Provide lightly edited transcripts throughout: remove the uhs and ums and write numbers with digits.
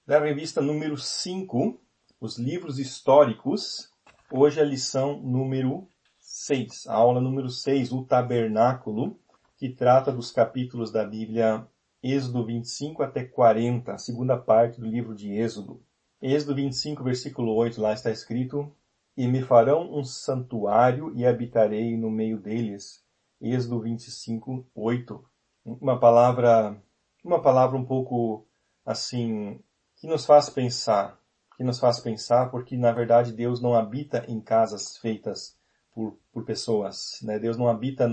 da revista número 5, os livros históricos. Hoje a lição número 6, a aula número 6, o tabernáculo, que trata dos capítulos da Bíblia Êxodo 25 até 40, a segunda parte do livro de Êxodo. Êxodo 25, versículo 8, lá está escrito: E me farão um santuário e habitarei no meio deles. Êxodo 25, 8. Uma palavra um pouco assim, que nos faz pensar porque na verdade Deus não habita em casas feitas por pessoas, né? Deus não habita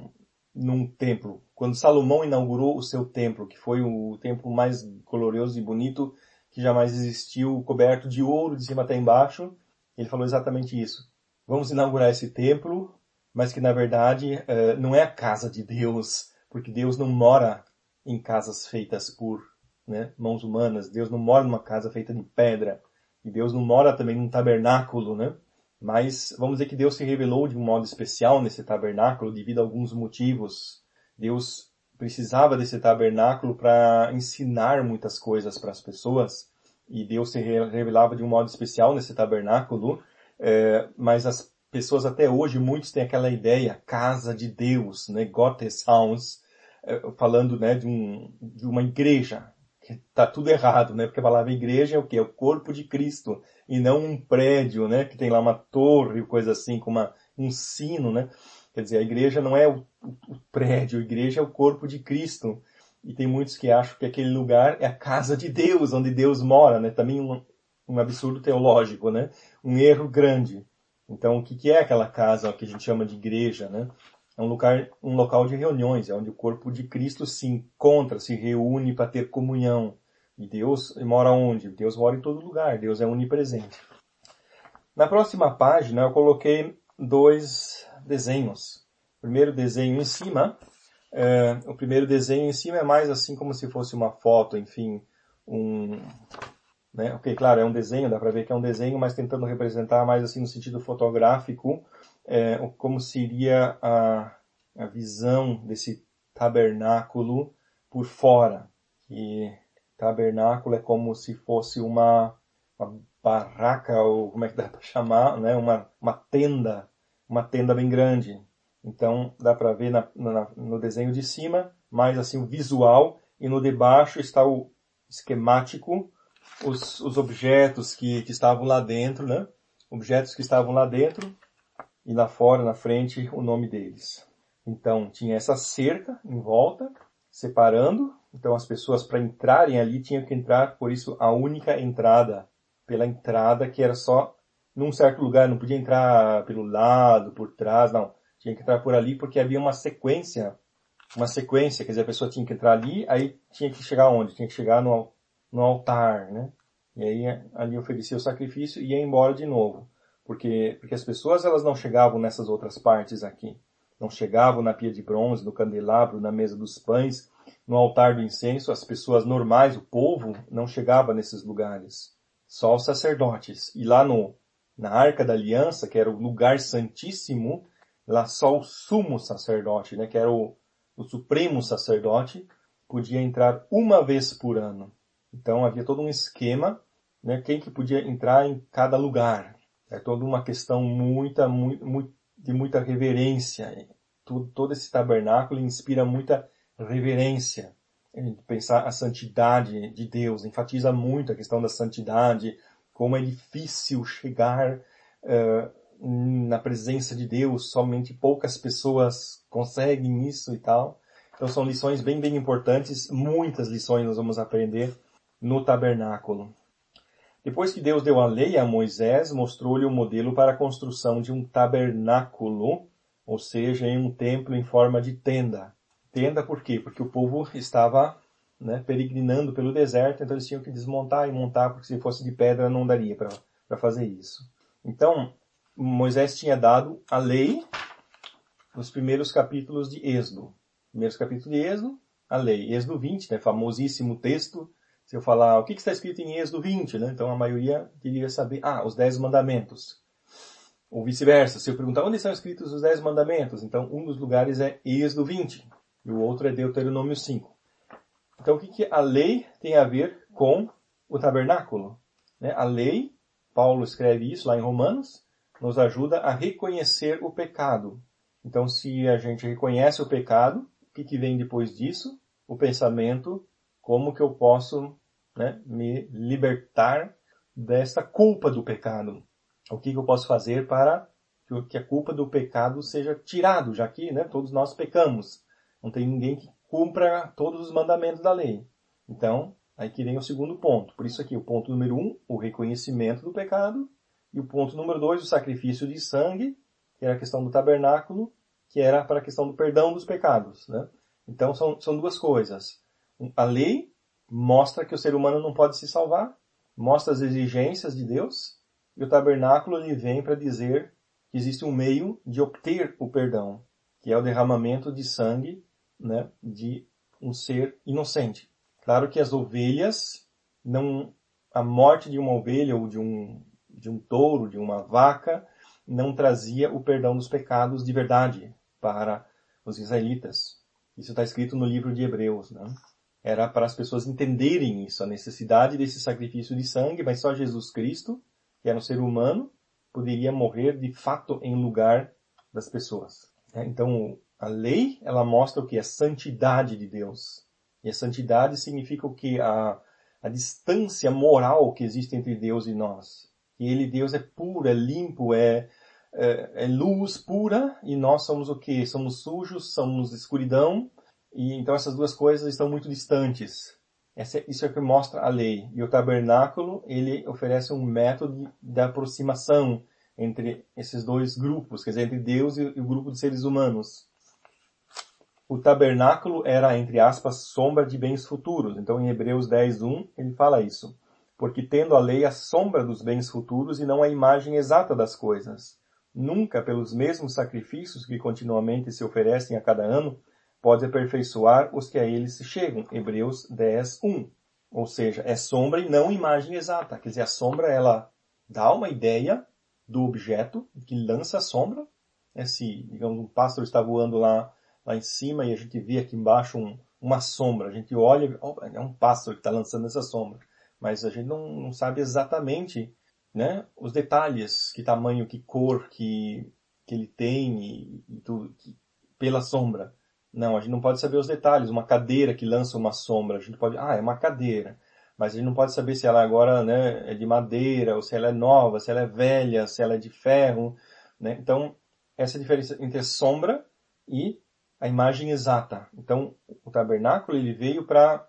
num templo. Quando Salomão inaugurou o seu templo, que foi o templo mais glorioso e bonito que jamais existiu, coberto de ouro de cima até embaixo, ele falou exatamente isso. Vamos inaugurar esse templo, mas que na verdade não é a casa de Deus, porque Deus não mora em casas feitas por mãos humanas. Deus não mora numa casa feita de pedra. E Deus não mora também num tabernáculo, né? Mas vamos dizer que Deus se revelou de um modo especial nesse tabernáculo devido a alguns motivos. Deus precisava desse tabernáculo para ensinar muitas coisas para as pessoas. E Deus se revelava de um modo especial nesse tabernáculo. Mas as pessoas até hoje, muitos têm aquela ideia, casa de Deus, né? Gotteshaus, falando, né, de uma igreja. Tá tudo errado, né? Porque a palavra igreja é o quê? É o corpo de Cristo. E não um prédio, né? Que tem lá uma torre, coisa assim, com um sino, né? Quer dizer, a igreja não é o prédio, a igreja é o corpo de Cristo. E tem muitos que acham que aquele lugar é a casa de Deus, onde Deus mora, né? Também um absurdo teológico, né? Um erro grande. Então, o que é aquela casa que a gente chama de igreja, né? É um local de reuniões, é onde o corpo de Cristo se encontra, se reúne para ter comunhão. E Deus mora onde? Deus mora em todo lugar, Deus é onipresente. Na próxima página eu coloquei 2 desenhos. O primeiro desenho em cima, é mais assim como se fosse uma foto, enfim, Ok, claro, é um desenho, dá para ver que é um desenho, mas tentando representar mais assim no sentido fotográfico, como seria a visão desse tabernáculo por fora. E tabernáculo é como se fosse uma barraca, ou como é que dá para chamar, né? Uma tenda bem grande. Então dá para ver no desenho de cima, mais assim o visual, e no de baixo está o esquemático, os objetos que estavam lá dentro, né? Objetos que estavam lá dentro e lá fora, na frente, o nome deles. Então, tinha essa cerca em volta, separando. Então, as pessoas para entrarem ali tinham que entrar, por isso, a única entrada, pela entrada que era só num certo lugar, não podia entrar pelo lado, por trás, não. Tinha que entrar por ali porque havia uma sequência, quer dizer, a pessoa tinha que entrar ali, aí tinha que chegar onde? Tinha que chegar no altar, né? E aí ali oferecia o sacrifício e ia embora de novo. Porque as pessoas elas não chegavam nessas outras partes aqui. Não chegavam na pia de bronze, no candelabro, na mesa dos pães, no altar do incenso. As pessoas normais, o povo, não chegava nesses lugares. Só os sacerdotes. E lá na Arca da Aliança, que era o lugar santíssimo, lá só o sumo sacerdote, né? Que era o supremo sacerdote, podia entrar uma vez por ano. Então havia todo um esquema, né, quem que podia entrar em cada lugar. É toda uma questão de muita reverência. Todo esse tabernáculo inspira muita reverência. Pensar a santidade de Deus, enfatiza muito a questão da santidade, como é difícil chegar na presença de Deus, somente poucas pessoas conseguem isso e tal. Então são lições bem, bem importantes, muitas lições nós vamos aprender no tabernáculo. Depois que Deus deu a lei a Moisés, mostrou-lhe o modelo para a construção de um tabernáculo, ou seja, em um templo em forma de tenda. Tenda por quê? Porque o povo estava peregrinando pelo deserto, então eles tinham que desmontar e montar, porque se fosse de pedra não daria para fazer isso. Então, Moisés tinha dado a lei nos primeiros capítulos de Êxodo. Primeiros capítulos de Êxodo, a lei. Êxodo 20, famosíssimo texto. Se eu falar o que está escrito em Êxodo 20, então a maioria queria saber, os 10 mandamentos. Ou vice-versa, se eu perguntar onde estão escritos os 10 mandamentos, então um dos lugares é Êxodo 20 e o outro é Deuteronômio 5. Então o que a lei tem a ver com o tabernáculo. Né? A lei, Paulo escreve isso lá em Romanos, nos ajuda a reconhecer o pecado. Então, se a gente reconhece o pecado, o que vem depois disso? O pensamento, como que eu posso, né, me libertar desta culpa do pecado? O que eu posso fazer para que a culpa do pecado seja tirado, já que, né, todos nós pecamos. Não tem ninguém que cumpra todos os mandamentos da lei. Então, aí que vem o segundo ponto. Por isso aqui, o ponto número 1, o reconhecimento do pecado. E o ponto número 2, o sacrifício de sangue, que era a questão do tabernáculo, que era para a questão do perdão dos pecados. Né? Então, são duas coisas. A lei mostra que o ser humano não pode se salvar, mostra as exigências de Deus, e o tabernáculo ele vem para dizer que existe um meio de obter o perdão, que é o derramamento de sangue, né, de um ser inocente. Claro que as ovelhas, a morte de uma ovelha ou de um touro, de uma vaca, não trazia o perdão dos pecados de verdade para os israelitas. Isso está escrito no livro de Hebreus. Né? Era para as pessoas entenderem isso, a necessidade desse sacrifício de sangue, mas só Jesus Cristo, que era um ser humano, poderia morrer de fato em lugar das pessoas. Então, a lei, ela mostra o que? A santidade de Deus. E a santidade significa o que? A distância moral que existe entre Deus e nós. Que Deus é puro, é limpo, é luz pura, e nós somos o que? Somos sujos, somos escuridão, e então essas duas coisas estão muito distantes. Isso é o que mostra a lei. E o tabernáculo, ele oferece um método de aproximação entre esses dois grupos, quer dizer, entre Deus e o grupo de seres humanos. O tabernáculo era, entre aspas, sombra de bens futuros. Então, em Hebreus 10:1, ele fala isso. Porque tendo a lei a sombra dos bens futuros e não a imagem exata das coisas. Nunca, pelos mesmos sacrifícios que continuamente se oferecem a cada ano, pode aperfeiçoar os que a eles se chegam. Hebreus 10:1. Ou seja, é sombra e não imagem exata. Quer dizer, a sombra, ela dá uma ideia do objeto que lança a sombra. Se, digamos, um pássaro está voando lá em cima e a gente vê aqui embaixo uma sombra. A gente olha, é um pássaro que está lançando essa sombra. Mas a gente não sabe exatamente, né, os detalhes, que tamanho, que cor que ele tem e tudo, pela sombra. Não, a gente não pode saber os detalhes. Uma cadeira que lança uma sombra, a gente pode, é uma cadeira. Mas a gente não pode saber se ela agora, né, é de madeira, ou se ela é nova, se ela é velha, se ela é de ferro. Né? Então, essa é a diferença entre a sombra e a imagem exata. Então, o tabernáculo ele veio para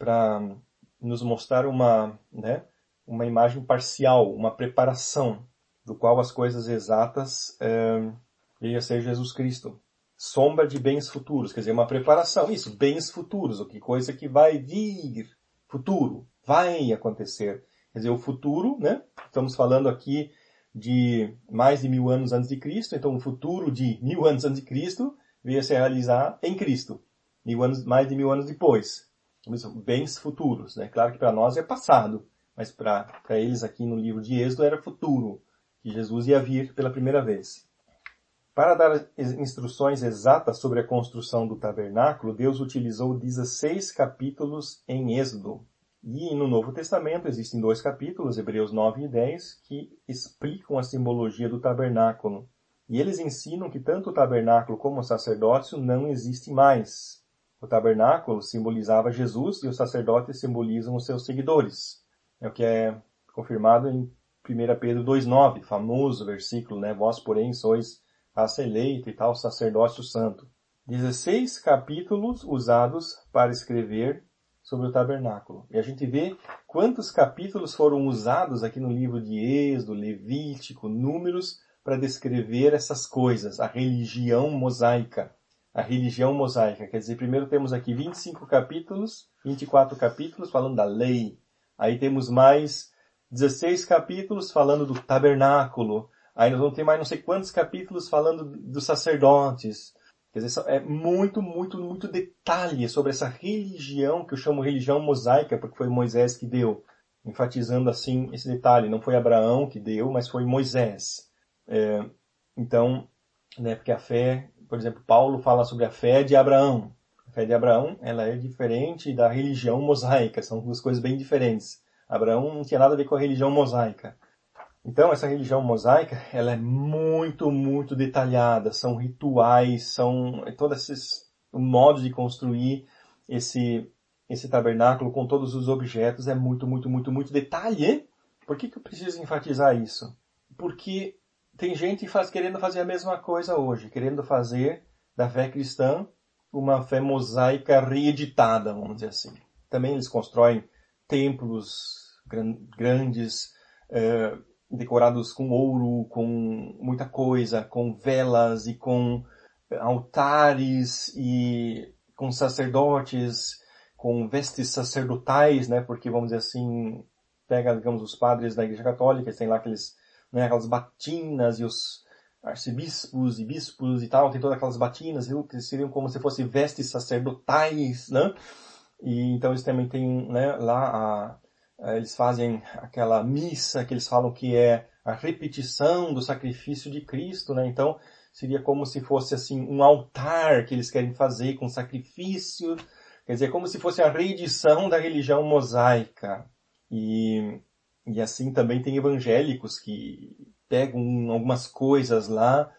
nos mostrar uma imagem parcial, uma preparação, do qual as coisas exatas veio a ser Jesus Cristo. Sombra de bens futuros, quer dizer, uma preparação. Isso, bens futuros, o que coisa que vai vir, futuro, vai acontecer. Quer dizer, o futuro, né? Estamos falando aqui de mais de 1000 anos antes de Cristo, então o futuro de 1000 anos antes de Cristo veio a se realizar em Cristo, mais de 1000 anos depois. Bens futuros, né? Claro que para nós é passado, mas para eles aqui no livro de Êxodo era futuro, que Jesus ia vir pela primeira vez. Para dar instruções exatas sobre a construção do tabernáculo, Deus utilizou 16 capítulos em Êxodo. E no Novo Testamento existem 2 capítulos, Hebreus 9 e 10, que explicam a simbologia do tabernáculo. E eles ensinam que tanto o tabernáculo como o sacerdócio não existem mais. O tabernáculo simbolizava Jesus e os sacerdotes simbolizam os seus seguidores. É o que é confirmado em 1 Pedro 2,9, famoso versículo, né? Vós, porém, sois raça eleita e tal, sacerdócio santo. 16 capítulos usados para escrever sobre o tabernáculo. E a gente vê quantos capítulos foram usados aqui no livro de Êxodo, Levítico, Números, para descrever essas coisas, a religião mosaica. A religião mosaica, quer dizer, primeiro temos aqui 25 capítulos, 24 capítulos falando da lei. Aí temos mais 16 capítulos falando do tabernáculo. Aí nós vamos ter mais não sei quantos capítulos falando dos sacerdotes. Quer dizer, é muito, muito, muito detalhe sobre essa religião, que eu chamo religião mosaica, porque foi Moisés que deu. Enfatizando assim esse detalhe. Não foi Abraão que deu, mas foi Moisés. Então, né, porque a fé, por exemplo, Paulo fala sobre a fé de Abraão. A fé de Abraão, ela é diferente da religião mosaica. São duas coisas bem diferentes. Abraão não tinha nada a ver com a religião mosaica. Então, essa religião mosaica, ela é muito, muito detalhada. São rituais, são todos esses modos de construir esse tabernáculo com todos os objetos. É muito, muito, muito, muito detalhe. Por que eu preciso enfatizar isso? Porque tem gente querendo fazer a mesma coisa hoje, querendo fazer da fé cristã uma fé mosaica reeditada, vamos dizer assim. Também eles constroem templos grandes, decorados com ouro, com muita coisa, com velas e com altares e com sacerdotes, com vestes sacerdotais, né? Porque, vamos dizer assim, pega, digamos, os padres da Igreja Católica, eles têm lá aquelas batinas e os arcebispos e bispos e tal, tem todas aquelas batinas, viu? Que seriam como se fossem vestes sacerdotais, né? E então eles também têm, né, lá eles fazem aquela missa que eles falam que é a repetição do sacrifício de Cristo, né? Então seria como se fosse assim um altar que eles querem fazer com sacrifício, quer dizer, como se fosse a reedição da religião mosaica. E assim também tem evangélicos que pegam algumas coisas lá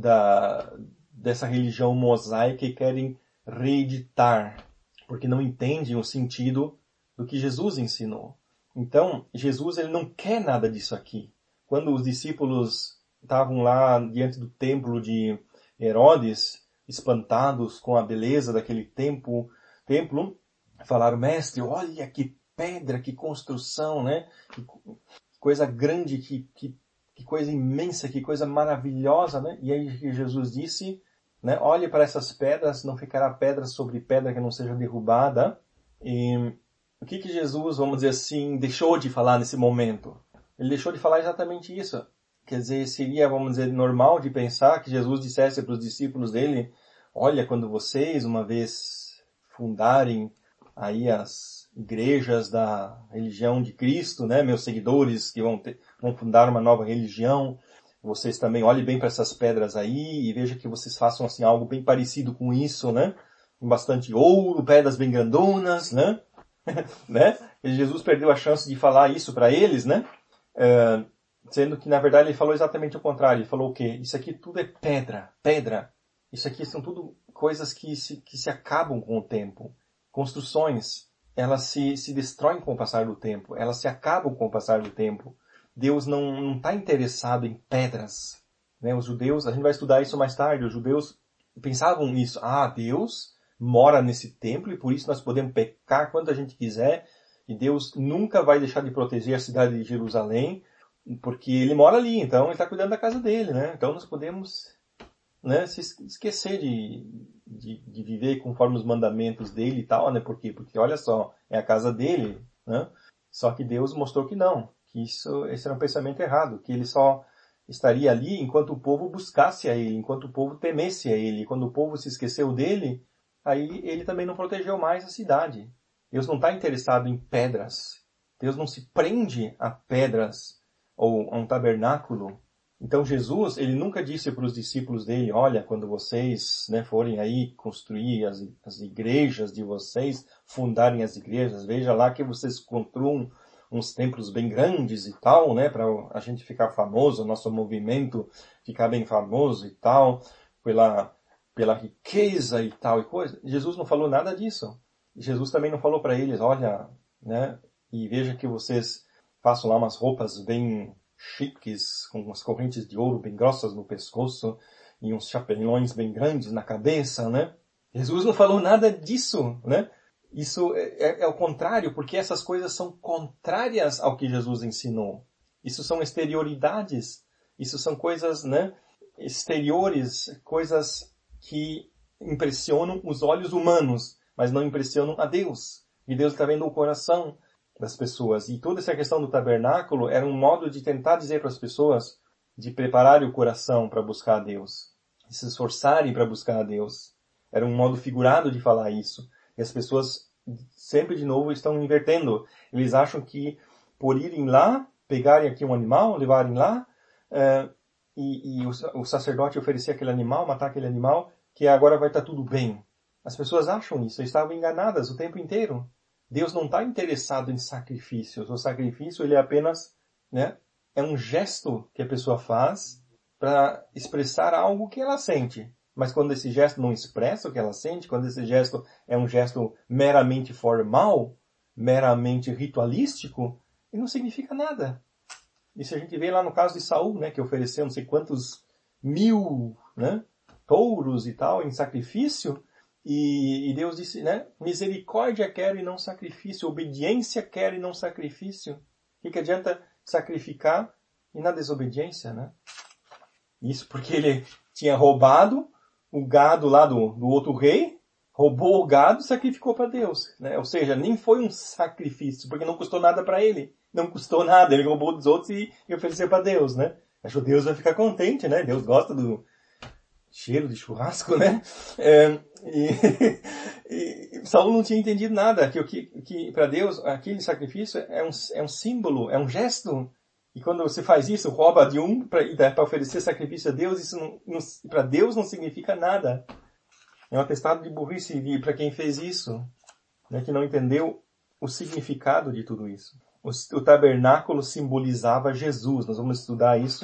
dessa religião mosaica e querem reeditar, porque não entendem o sentido do que Jesus ensinou. Então, Jesus ele não quer nada disso aqui. Quando os discípulos estavam lá diante do templo de Herodes, espantados com a beleza daquele templo, falaram: mestre, olha que pedra, que construção, né? Que coisa grande, que coisa imensa, que coisa maravilhosa, né? E aí Jesus disse, né? Olhe para essas pedras, não ficará pedra sobre pedra que não seja derrubada. E o que Jesus, vamos dizer assim, deixou de falar nesse momento? Ele deixou de falar exatamente isso. Quer dizer, seria, vamos dizer, normal de pensar que Jesus dissesse para os discípulos dele: olha, quando vocês uma vez fundarem aí as igrejas da religião de Cristo, né, meus seguidores que vão fundar uma nova religião, vocês também olhem bem para essas pedras aí e veja que vocês façam assim algo bem parecido com isso, né? Com bastante ouro, pedras bem grandonas, né? Né? E Jesus perdeu a chance de falar isso para eles, né? Sendo que na verdade ele falou exatamente o contrário. Ele falou o quê? Isso aqui tudo é pedra. Isso aqui são tudo coisas que se acabam com o tempo. Construções, elas se destroem com o passar do tempo. Elas se acabam com o passar do tempo. Deus não está interessado em pedras. Né? Os judeus, a gente vai estudar isso mais tarde, os judeus pensavam nisso. Deus mora nesse templo e por isso nós podemos pecar quanto a gente quiser e Deus nunca vai deixar de proteger a cidade de Jerusalém porque ele mora ali, então ele está cuidando da casa dele, né? Então nós podemos, né, se esquecer de viver conforme os mandamentos dele e tal, né? Por quê? Porque olha só, é a casa dele, né? Só que Deus mostrou que não, que esse era um pensamento errado, que ele só estaria ali enquanto o povo buscasse a ele, enquanto o povo temesse a ele. Quando o povo se esqueceu dele, aí ele também não protegeu mais a cidade. Deus não está interessado em pedras. Deus não se prende a pedras ou a um tabernáculo. Então Jesus, ele nunca disse para os discípulos dele: olha, quando vocês, né, forem aí construir as igrejas de vocês, fundarem as igrejas, veja lá que vocês construam uns templos bem grandes e tal, né, para a gente ficar famoso, o nosso movimento ficar bem famoso e tal, pela riqueza e tal e coisa. Jesus não falou nada disso. Jesus também não falou para eles: olha, né, e veja que vocês façam lá umas roupas bem chiques, com umas correntes de ouro bem grossas no pescoço e uns chapelões bem grandes na cabeça, né? Jesus não falou nada disso, né? Isso é o contrário, porque essas coisas são contrárias ao que Jesus ensinou. Isso são exterioridades, isso são coisas, né, exteriores, coisas que impressionam os olhos humanos, mas não impressionam a Deus. E Deus está vendo o coração das pessoas. E toda essa questão do tabernáculo era um modo de tentar dizer para as pessoas de prepararem o coração para buscar a Deus, de se esforçarem para buscar a Deus. Era um modo figurado de falar isso. E as pessoas sempre de novo estão invertendo. Eles acham que por irem lá, pegarem aqui um animal, levarem lá, e o sacerdote oferecer aquele animal, matar aquele animal, que agora vai estar tudo bem. As pessoas acham isso, estavam enganadas o tempo inteiro. Deus não está interessado em sacrifícios. O sacrifício, ele é apenas, né, é um gesto que a pessoa faz para expressar algo que ela sente. Mas quando esse gesto não expressa o que ela sente, quando esse gesto é um gesto meramente formal, meramente ritualístico, ele não significa nada. Isso a gente vê lá no caso de Saul, né, que ofereceu não sei quantos mil, né, touros e tal em sacrifício, e Deus disse, né, misericórdia quero e não sacrifício, obediência quero e não sacrifício. O que adianta sacrificar e na desobediência, né? Isso porque ele tinha roubado o gado lá do outro rei, roubou o gado e sacrificou para Deus, né? Ou seja, nem foi um sacrifício, porque não custou nada para ele. Não custou nada, ele roubou dos outros e ofereceu para Deus, né? Acho que Deus vai ficar contente, né? Deus gosta do cheiro de churrasco, né? E Saul não tinha entendido nada, que para Deus aquele sacrifício é um símbolo, é um gesto. E quando você faz isso, rouba de um para oferecer sacrifício a Deus, isso para Deus não significa nada. É um atestado de burrice para quem fez isso, né, que não entendeu o significado de tudo isso. O tabernáculo simbolizava Jesus. Nós vamos estudar isso.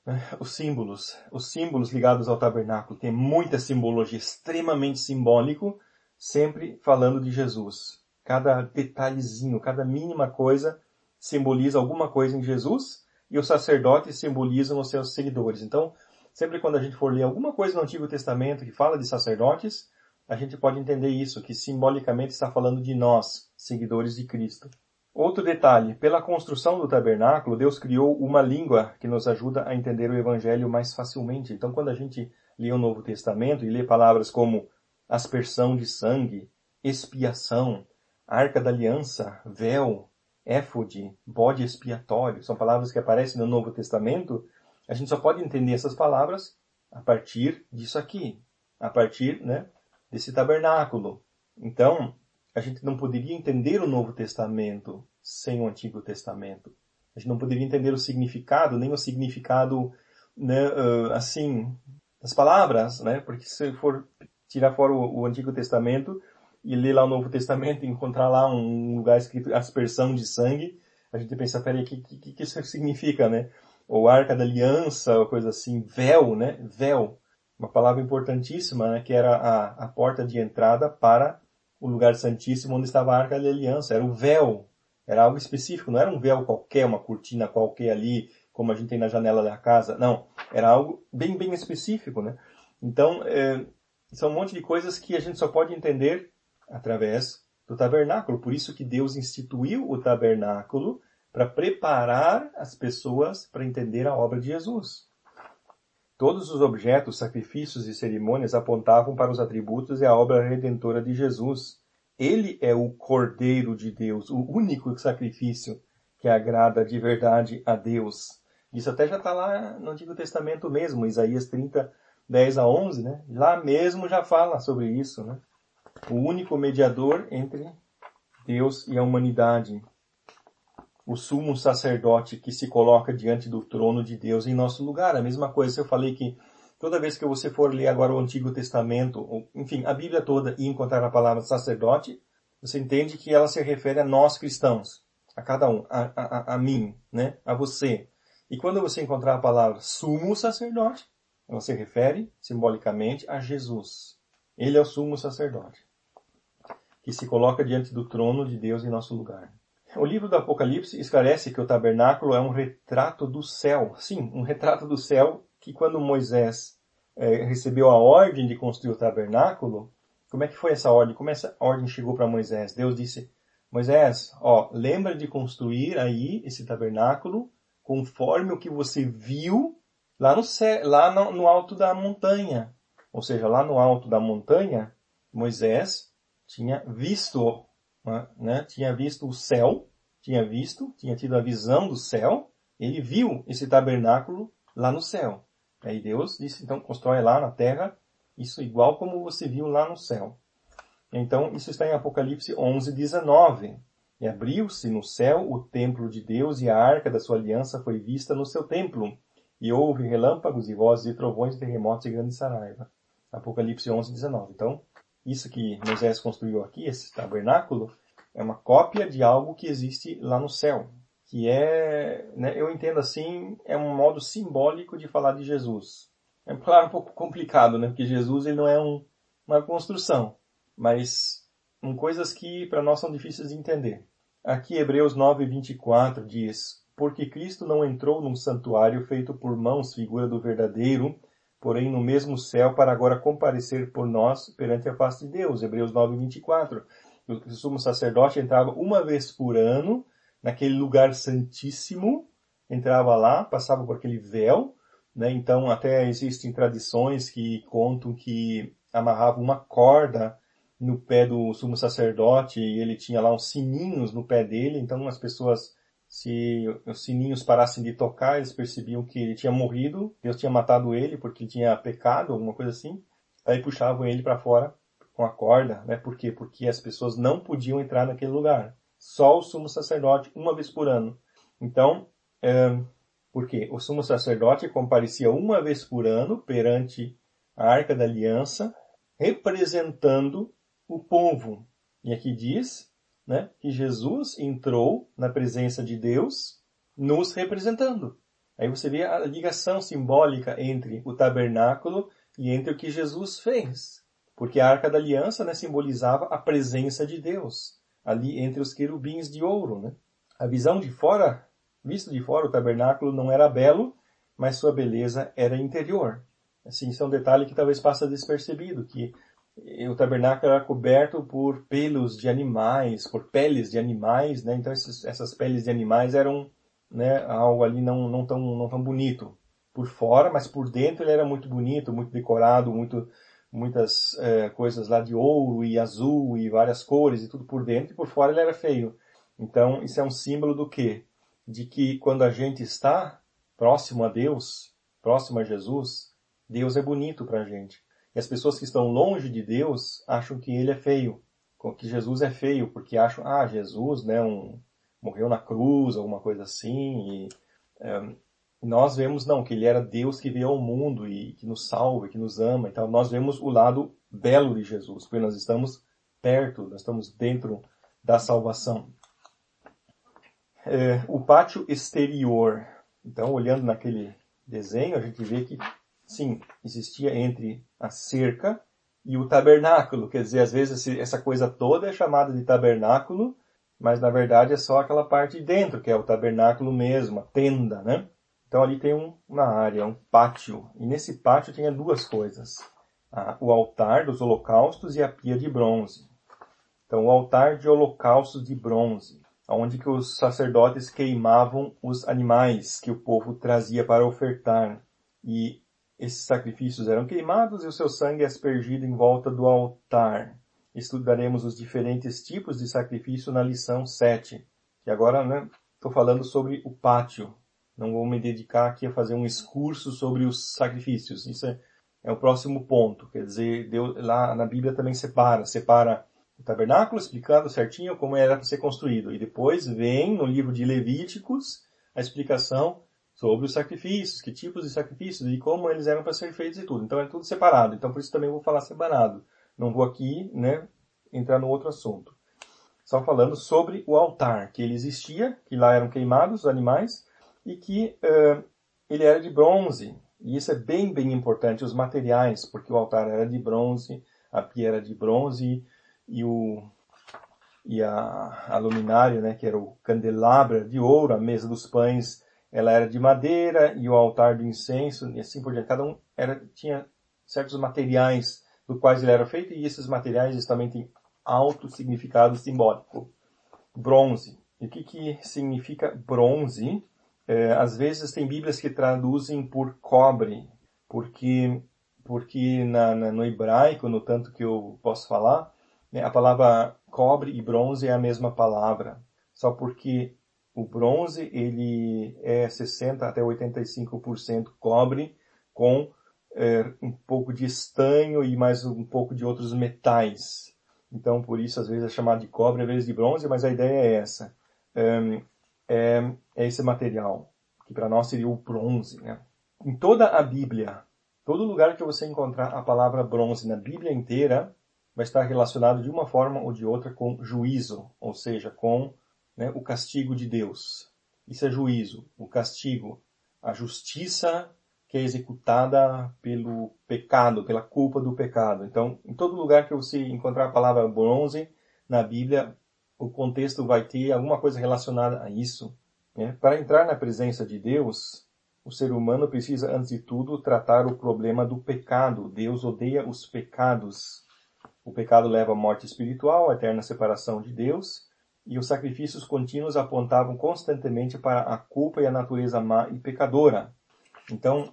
Os símbolos ligados ao tabernáculo. Tem muita simbologia, extremamente simbólico, sempre falando de Jesus. Cada detalhezinho, cada mínima coisa simboliza alguma coisa em Jesus, e os sacerdotes simbolizam os seus seguidores. Então, sempre quando a gente for ler alguma coisa no Antigo Testamento que fala de sacerdotes, a gente pode entender isso, que simbolicamente está falando de nós, seguidores de Cristo. Outro detalhe, pela construção do tabernáculo, Deus criou uma língua que nos ajuda a entender o Evangelho mais facilmente. Então, quando a gente lê o Novo Testamento e lê palavras como aspersão de sangue, expiação, arca da aliança, véu, éfode, bode expiatório, são palavras que aparecem no Novo Testamento, a gente só pode entender essas palavras a partir disso aqui, a partir, né, desse tabernáculo. Então, a gente não poderia entender o Novo Testamento sem o Antigo Testamento. A gente não poderia entender o significado, nem o significado, né, assim, das palavras, né? Porque se for tirar fora o Antigo Testamento e ler lá o Novo Testamento e encontrar lá um lugar escrito aspersão de sangue, a gente pensa, peraí, o que isso significa, né? Ou Arca da Aliança, ou coisa assim, véu, né? Véu. Uma palavra importantíssima, né? Que era a porta de entrada para o lugar santíssimo onde estava a Arca da Aliança. Era o véu. Era algo específico. Não era um véu qualquer, uma cortina qualquer ali, como a gente tem na janela da casa. Não. Era algo bem, bem específico, né? Então, são um monte de coisas que a gente só pode entender através do tabernáculo. Por isso que Deus instituiu o tabernáculo para preparar as pessoas para entender a obra de Jesus. Todos os objetos, sacrifícios e cerimônias apontavam para os atributos e a obra redentora de Jesus. Ele é o Cordeiro de Deus, o único sacrifício que agrada de verdade a Deus. Isso até já está lá no Antigo Testamento mesmo, Isaías 30, 10 a 11, né? Lá mesmo já fala sobre isso, né? O único mediador entre Deus e a humanidade. O sumo sacerdote que se coloca diante do trono de Deus em nosso lugar. A mesma coisa, eu falei que toda vez que você for ler agora o Antigo Testamento, ou, enfim, a Bíblia toda, e encontrar a palavra sacerdote, você entende que ela se refere a nós cristãos, a cada um, a mim, né, a você. E quando você encontrar a palavra sumo sacerdote, ela se refere simbolicamente a Jesus. Ele é o sumo sacerdote, que se coloca diante do trono de Deus em nosso lugar. O livro do Apocalipse esclarece que o tabernáculo é um retrato do céu. Sim, um retrato do céu que quando Moisés recebeu a ordem de construir o tabernáculo, como é que foi essa ordem? Como essa ordem chegou para Moisés? Deus disse, Moisés, lembra de construir aí esse tabernáculo conforme o que você viu lá no céu, lá no alto da montanha. Ou seja, lá no alto da montanha, Moisés tinha visto, né? Tinha visto o céu, tinha tido a visão do céu, ele viu esse tabernáculo lá no céu. Aí Deus disse, então constrói lá na terra, isso igual como você viu lá no céu. Então isso está em Apocalipse 11, 19. E abriu-se no céu o templo de Deus e a arca da sua aliança foi vista no seu templo. E houve relâmpagos e vozes e trovões, terremotos e grande saraiva. Apocalipse 11, 19. Então, isso que Moisés construiu aqui, esse tabernáculo, É uma cópia de algo que existe lá no céu. Que é, né, eu entendo assim, é um modo simbólico de falar de Jesus. É claro, um pouco complicado, né? Porque Jesus ele não é uma construção, mas coisas que para nós são difíceis de entender. Aqui Hebreus 9:24 diz: porque Cristo não entrou num santuário feito por mãos, figura do verdadeiro, porém no mesmo céu, para agora comparecer por nós perante a face de Deus. Hebreus 9:24. O sumo sacerdote entrava uma vez por ano naquele lugar santíssimo, entrava lá, passava por aquele véu, né? Então até existem tradições que contam que amarravam uma corda no pé do sumo sacerdote e ele tinha lá uns sininhos no pé dele, então as pessoas, se os sininhos parassem de tocar, eles percebiam que ele tinha morrido, Deus tinha matado ele porque ele tinha pecado, alguma coisa assim, aí puxavam ele para fora com a corda, né? Por quê? Porque as pessoas não podiam entrar naquele lugar. Só o sumo sacerdote, uma vez por ano. Então, porque o sumo sacerdote comparecia uma vez por ano perante a Arca da Aliança, representando o povo. E aqui diz, né, que Jesus entrou na presença de Deus, nos representando. Aí você vê a ligação simbólica entre o tabernáculo e entre o que Jesus fez. Porque a Arca da Aliança, né, simbolizava a presença de Deus ali entre os querubins de ouro, né? A visão de fora, visto de fora, o tabernáculo não era belo, mas sua beleza era interior. Assim, isso é um detalhe que talvez passa despercebido, que o tabernáculo era coberto por pelos de animais, por peles de animais, né? Então essas peles de animais eram, né, algo ali não tão bonito por fora, mas por dentro ele era muito bonito, muito decorado, muitas coisas lá de ouro e azul e várias cores e tudo por dentro, e por fora ele era feio. Então isso é um símbolo do quê? De que quando a gente está próximo a Deus, próximo a Jesus, Deus é bonito para a gente. E as pessoas que estão longe de Deus acham que ele é feio, que Jesus é feio, porque acham, Jesus, né, morreu na cruz, alguma coisa assim, e nós vemos, não, que ele era Deus que veio ao mundo e que nos salva, que nos ama. Então nós vemos o lado belo de Jesus, porque nós estamos perto, nós estamos dentro da salvação. O pátio exterior. Então, olhando naquele desenho, a gente vê que, sim, existia entre a cerca e o tabernáculo. Quer dizer, às vezes essa coisa toda é chamada de tabernáculo, mas na verdade é só aquela parte de dentro, que é o tabernáculo mesmo, a tenda, né? Então ali tem uma área, um pátio. E nesse pátio tinha duas coisas. O altar dos holocaustos e a pia de bronze. Então o altar de holocaustos de bronze, onde que os sacerdotes queimavam os animais que o povo trazia para ofertar. E esses sacrifícios eram queimados e o seu sangue é aspergido em volta do altar. Estudaremos os diferentes tipos de sacrifício na lição 7. E agora, né, estou falando sobre o pátio. Não vou me dedicar aqui a fazer um excurso sobre os sacrifícios. Isso é o próximo ponto. Quer dizer, Deus, lá na Bíblia também separa o tabernáculo, explicando certinho como era para ser construído. E depois vem no livro de Levíticos a explicação sobre os sacrifícios, que tipos de sacrifícios e como eles eram para ser feitos e tudo. Então é tudo separado. Então por isso também vou falar separado. Não vou aqui, né, entrar no outro assunto. Só falando sobre o altar, que ele existia, que lá eram queimados os animais, e que ele era de bronze. E isso é bem, bem importante, os materiais, porque o altar era de bronze, a pia era de bronze, e a luminária, né, que era o candelabro de ouro, a mesa dos pães, ela era de madeira, e o altar do incenso, e assim por diante. Cada um tinha certos materiais do quais ele era feito, e esses materiais também têm alto significado simbólico. Bronze. E o que significa bronze? Às vezes tem bíblias que traduzem por cobre, porque no hebraico, no tanto que eu posso falar, né, a palavra cobre e bronze é a mesma palavra, só porque o bronze ele é 60 até 85% cobre com um pouco de estanho e mais um pouco de outros metais. Então, por isso, às vezes é chamado de cobre, às vezes de bronze, mas a ideia é essa. É esse material, que para nós seria o bronze, né? Em toda a Bíblia, todo lugar que você encontrar a palavra bronze na Bíblia inteira, vai estar relacionado de uma forma ou de outra com juízo, ou seja, com, né, o castigo de Deus. Isso é juízo, o castigo, a justiça que é executada pelo pecado, pela culpa do pecado. Então, em todo lugar que você encontrar a palavra bronze na Bíblia, o contexto vai ter alguma coisa relacionada a isso, né? Para entrar na presença de Deus, o ser humano precisa, antes de tudo, tratar o problema do pecado. Deus odeia os pecados. O pecado leva à morte espiritual, à eterna separação de Deus, e os sacrifícios contínuos apontavam constantemente para a culpa e a natureza má e pecadora. Então,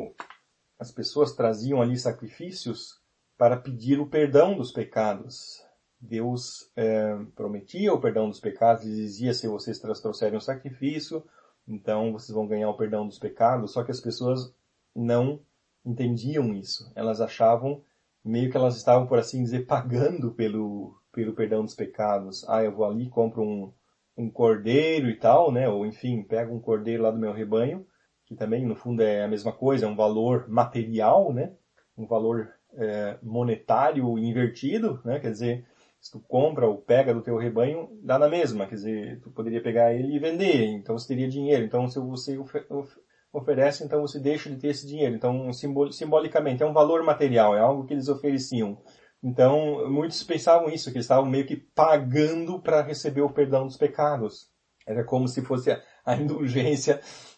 as pessoas traziam ali sacrifícios para pedir o perdão dos pecados. Deus prometia o perdão dos pecados, e dizia: se vocês trouxerem um sacrifício, então vocês vão ganhar o perdão dos pecados. Só que as pessoas não entendiam isso. Elas achavam meio que elas estavam, por assim dizer, pagando pelo perdão dos pecados. Eu vou ali, compro um cordeiro e tal, né? Ou enfim, pego um cordeiro lá do meu rebanho, que também no fundo é a mesma coisa, é um valor material, né? Um valor monetário invertido, né? Quer dizer, se tu compra ou pega do teu rebanho, dá na mesma. Quer dizer, tu poderia pegar ele e vender, então você teria dinheiro. Então, se você oferece, então você deixa de ter esse dinheiro. Então, simbolicamente, é um valor material, é algo que eles ofereciam. Então, muitos pensavam isso, que eles estavam meio que pagando para receber o perdão dos pecados. Era como se fosse a indulgência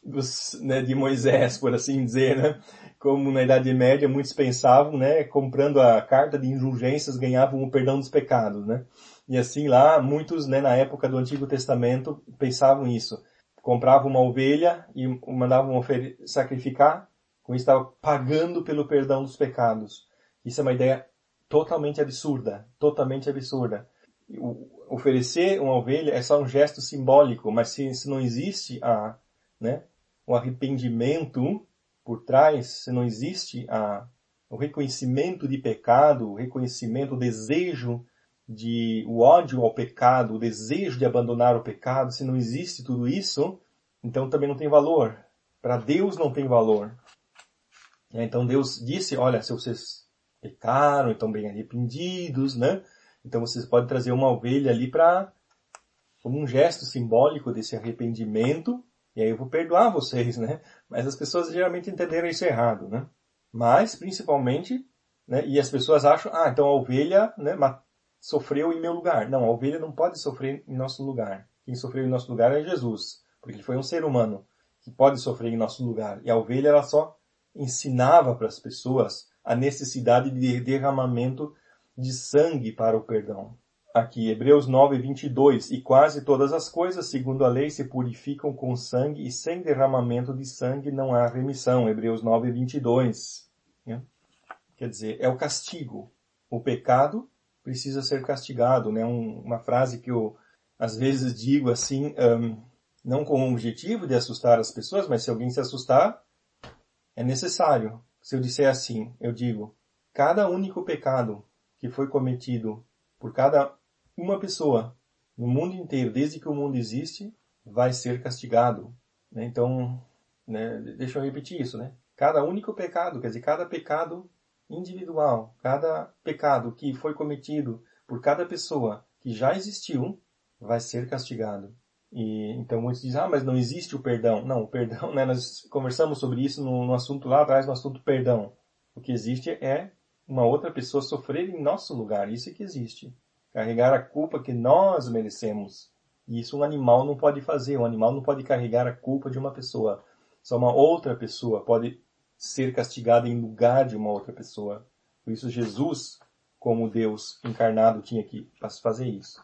de Moisés, por assim dizer, né? Como na Idade Média muitos pensavam, né? Comprando a carta de indulgências ganhavam o perdão dos pecados, né? E assim lá, muitos, né, na época do Antigo Testamento pensavam isso. Compravam uma ovelha e mandavam sacrificar, com isso estavam pagando pelo perdão dos pecados. Isso é uma ideia totalmente absurda, totalmente absurda. Oferecer uma ovelha é só um gesto simbólico, mas se não existe o arrependimento por trás, se não existe o reconhecimento de pecado, o reconhecimento, o desejo o ódio ao pecado, o desejo de abandonar o pecado, se não existe tudo isso, então também não tem valor. Para Deus não tem valor. Então Deus disse: olha, se vocês pecaram, estão bem arrependidos, né? Então vocês podem trazer uma ovelha ali como um gesto simbólico desse arrependimento, e aí eu vou perdoar vocês, né? Mas as pessoas geralmente entenderam isso errado, né? Mas, principalmente, né? E as pessoas acham: então a ovelha, né, sofreu em meu lugar. Não, a ovelha não pode sofrer em nosso lugar. Quem sofreu em nosso lugar é Jesus, porque ele foi um ser humano que pode sofrer em nosso lugar. E a ovelha, ela só ensinava para as pessoas a necessidade de derramamento de sangue para o perdão. Aqui, Hebreus 9, 22. E quase todas as coisas, segundo a lei, se purificam com sangue, e sem derramamento de sangue não há remissão. Hebreus 9, 22. Quer dizer, é o castigo. O pecado precisa ser castigado, né? Uma frase que eu às vezes digo assim, não com o objetivo de assustar as pessoas, mas se alguém se assustar, é necessário. Se eu disser assim, eu digo: cada único pecado que foi cometido por cada uma pessoa no mundo inteiro, desde que o mundo existe, vai ser castigado. Né? Então, né, deixa eu repetir isso, né? Cada único pecado, quer dizer, cada pecado individual, cada pecado que foi cometido por cada pessoa que já existiu, vai ser castigado. E então muitos dizem: mas não existe o perdão. Não, o perdão, né, nós conversamos sobre isso no assunto lá atrás, no assunto perdão. O que existe é uma outra pessoa sofrer em nosso lugar. Isso é que existe. Carregar a culpa que nós merecemos. E isso um animal não pode fazer. Um animal não pode carregar a culpa de uma pessoa. Só uma outra pessoa pode ser castigada em lugar de uma outra pessoa. Por isso Jesus, como Deus encarnado, tinha que fazer isso.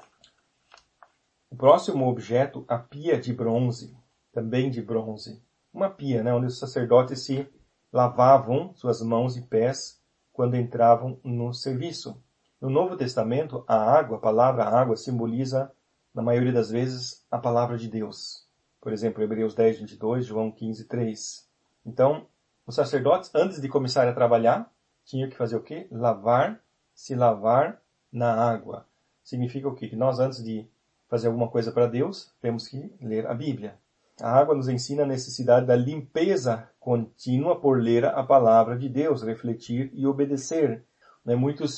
O próximo objeto, a pia de bronze, também de bronze. Uma pia, né, onde os sacerdotes se lavavam suas mãos e pés quando entravam no serviço. No Novo Testamento, a palavra água, simboliza, na maioria das vezes, a palavra de Deus. Por exemplo, Hebreus 10, 22, João 15, 3. Então, os sacerdotes, antes de começar a trabalhar, tinham que fazer o quê? Se lavar na água. Significa o quê? Que nós, antes de fazer alguma coisa para Deus, temos que ler a Bíblia. A água nos ensina a necessidade da limpeza contínua por ler a palavra de Deus, refletir e obedecer. Muitos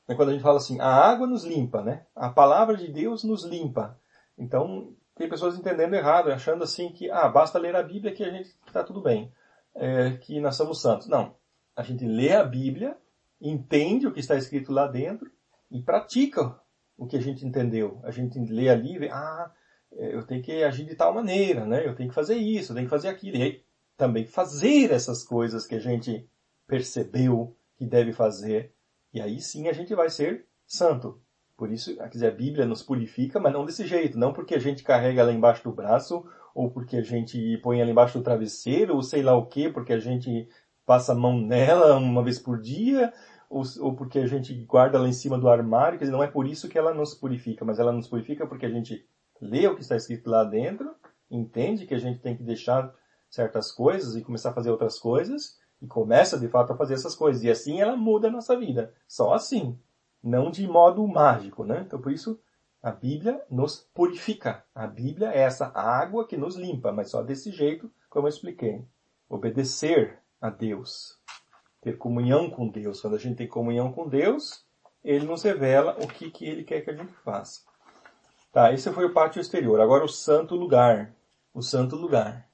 Quando a gente fala assim, a água nos limpa, né? A palavra de Deus nos limpa. Então, tem pessoas entendendo errado, achando assim que, basta ler a Bíblia que a gente está tudo bem, que nós somos santos. Não. A gente lê a Bíblia, entende o que está escrito lá dentro e pratica o que a gente entendeu. A gente lê ali e vê, eu tenho que agir de tal maneira, né? Eu tenho que fazer isso, eu tenho que fazer aquilo. E aí, também fazer essas coisas que a gente percebeu que deve fazer. E aí sim a gente vai ser santo. Por isso, quer dizer, a Bíblia nos purifica, mas não desse jeito. Não porque a gente carrega ela embaixo do braço, ou porque a gente põe ela embaixo do travesseiro, ou sei lá o quê, porque a gente passa a mão nela uma vez por dia, ou porque a gente guarda ela em cima do armário. Quer dizer, não é por isso que ela nos purifica, mas ela nos purifica porque a gente lê o que está escrito lá dentro, entende que a gente tem que deixar certas coisas e começar a fazer outras coisas, e começa de fato a fazer essas coisas. E assim ela muda a nossa vida. Só assim. Não de modo mágico, né? Então por isso a Bíblia nos purifica. A Bíblia é essa água que nos limpa, mas só desse jeito, como eu expliquei. Obedecer a Deus. Ter comunhão com Deus. Quando a gente tem comunhão com Deus, Ele nos revela o que Ele quer que a gente faça. Tá, esse foi o pátio exterior. Agora o santo lugar. O santo lugar.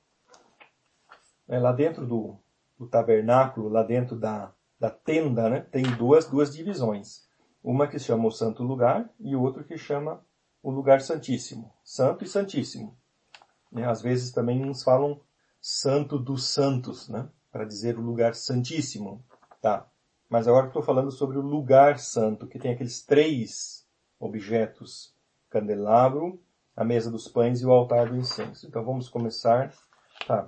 Lá dentro do tabernáculo, lá dentro da tenda, né, tem duas divisões. Uma que chama o santo lugar e o outro que chama o lugar santíssimo. Santo e santíssimo. Às vezes também uns falam santo dos santos, né, para dizer o lugar santíssimo. Tá. Mas agora estou falando sobre o lugar santo, que tem aqueles 3 objetos: candelabro, a mesa dos pães e o altar do incenso. Então vamos começar. Tá.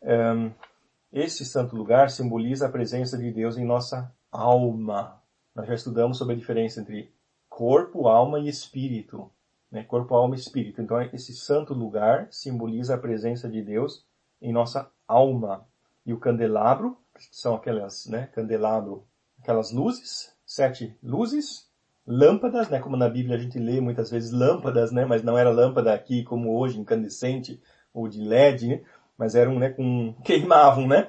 Esse santo lugar simboliza a presença de Deus em nossa alma. Nós já estudamos sobre a diferença entre corpo, alma e espírito. Né? Corpo, alma e espírito. Então esse santo lugar simboliza a presença de Deus em nossa alma. E o candelabro, que são aquelas, né, candelabro, aquelas luzes, 7 luzes, lâmpadas, né, como na Bíblia a gente lê muitas vezes lâmpadas, né, mas não era lâmpada aqui como hoje, incandescente ou de LED, né, mas eram, né, queimavam, né,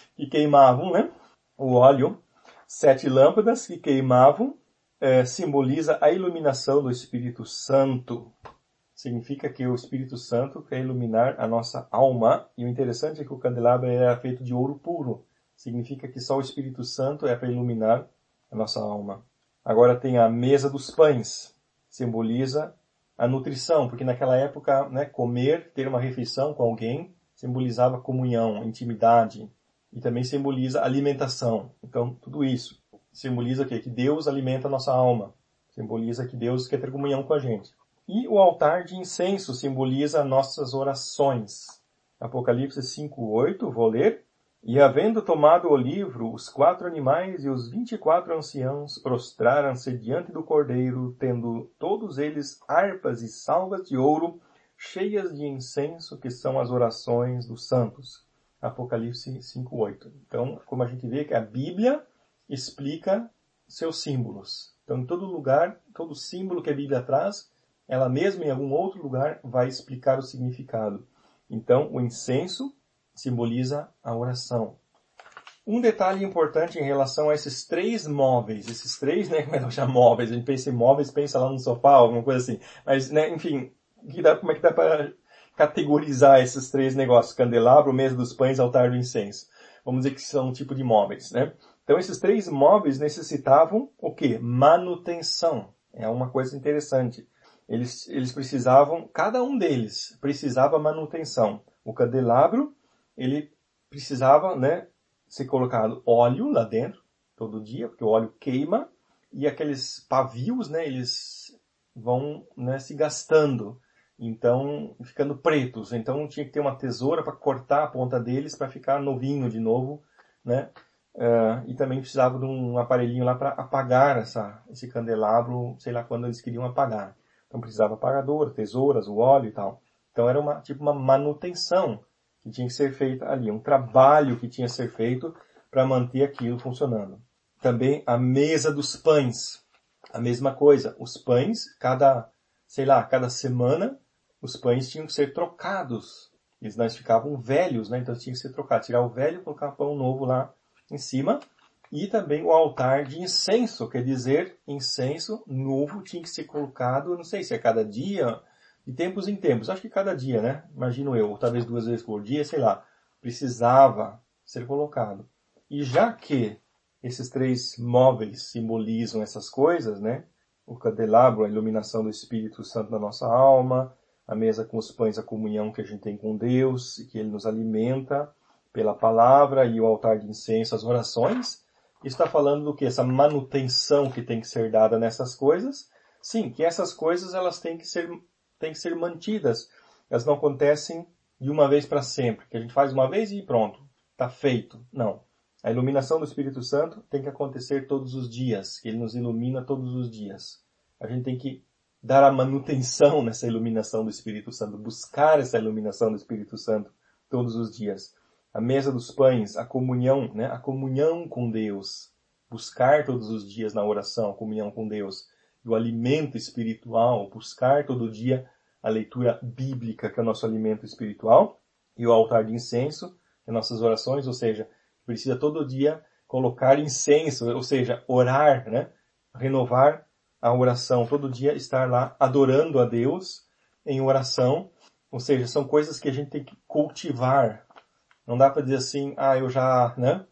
o óleo. 7 lâmpadas que queimavam, simboliza a iluminação do Espírito Santo. Significa que o Espírito Santo quer iluminar a nossa alma. E o interessante é que o candelabro era feito de ouro puro. Significa que só o Espírito Santo é para iluminar a nossa alma. Agora tem a mesa dos pães. Simboliza a nutrição, porque naquela época, né, comer, ter uma refeição com alguém, simbolizava comunhão, intimidade. E também simboliza alimentação. Então, tudo isso simboliza o quê? Que Deus alimenta a nossa alma. Simboliza que Deus quer ter comunhão com a gente. E o altar de incenso simboliza nossas orações. Apocalipse 5:8, vou ler. E havendo tomado o livro, os 4 animais e os 24 anciãos prostraram-se diante do Cordeiro, tendo todos eles harpas e salvas de ouro, cheias de incenso, que são as orações dos santos. Apocalipse 5:8. Então, como a gente vê que a Bíblia explica seus símbolos. Então, em todo lugar, todo símbolo que a Bíblia traz, ela mesma em algum outro lugar vai explicar o significado. Então, o incenso simboliza a oração. Um detalhe importante em relação a esses 3 móveis, esses 3, né, como é que chama móveis? A gente pensa em móveis, pensa lá no sofá, alguma coisa assim. Mas, né, enfim, como é que dá para categorizar esses 3 negócios? Candelabro, mesa dos pães, altar do incenso. Vamos dizer que são um tipo de móveis, né? Então, esses 3 móveis necessitavam o quê? Manutenção. É uma coisa interessante. Eles precisavam, cada um deles precisava manutenção. O candelabro, ele precisava, né, ser colocado óleo lá dentro, todo dia, porque o óleo queima, e aqueles pavios, né, eles vão, né, se gastando, então ficando pretos. Então tinha que ter uma tesoura para cortar a ponta deles para ficar novinho de novo, né? E também precisava de um aparelhinho lá para apagar esse candelabro, sei lá quando eles queriam apagar. Então precisava apagador, tesouras, o óleo e tal. Então era uma manutenção que tinha que ser feita ali, um trabalho que tinha que ser feito para manter aquilo funcionando. Também a mesa dos pães, a mesma coisa. Os pães, cada semana, os pães tinham que ser trocados. Eles não ficavam velhos, né? Então tinha que ser trocado. Tirar o velho e colocar pão novo lá em cima. E também o altar de incenso, quer dizer, incenso novo tinha que ser colocado, não sei se é cada dia, de tempos em tempos. Acho que cada dia, né? Imagino eu, ou talvez 2 vezes por dia, sei lá. Precisava ser colocado. E já que esses 3 móveis simbolizam essas coisas, né? O candelabro, a iluminação do Espírito Santo na nossa alma, a mesa com os pães, a comunhão que a gente tem com Deus, e que Ele nos alimenta pela palavra, e o altar de incenso, as orações. Está falando do que? Essa manutenção que tem que ser dada nessas coisas. Sim, que essas coisas elas têm que ser mantidas. Elas não acontecem de uma vez para sempre, que a gente faz uma vez e pronto, está feito. Não. A iluminação do Espírito Santo tem que acontecer todos os dias, que Ele nos ilumina todos os dias. A gente tem que dar a manutenção nessa iluminação do Espírito Santo, buscar essa iluminação do Espírito Santo todos os dias. A mesa dos pães, a comunhão, né? A comunhão com Deus. Buscar todos os dias na oração a comunhão com Deus. E o alimento espiritual, buscar todo dia a leitura bíblica, que é o nosso alimento espiritual. E o altar de incenso, que é nossas orações, ou seja, precisa todo dia colocar incenso, ou seja, orar, né? Renovar a oração, todo dia estar lá adorando a Deus em oração. Ou seja, são coisas que a gente tem que cultivar. Não dá para dizer assim, eu já, né?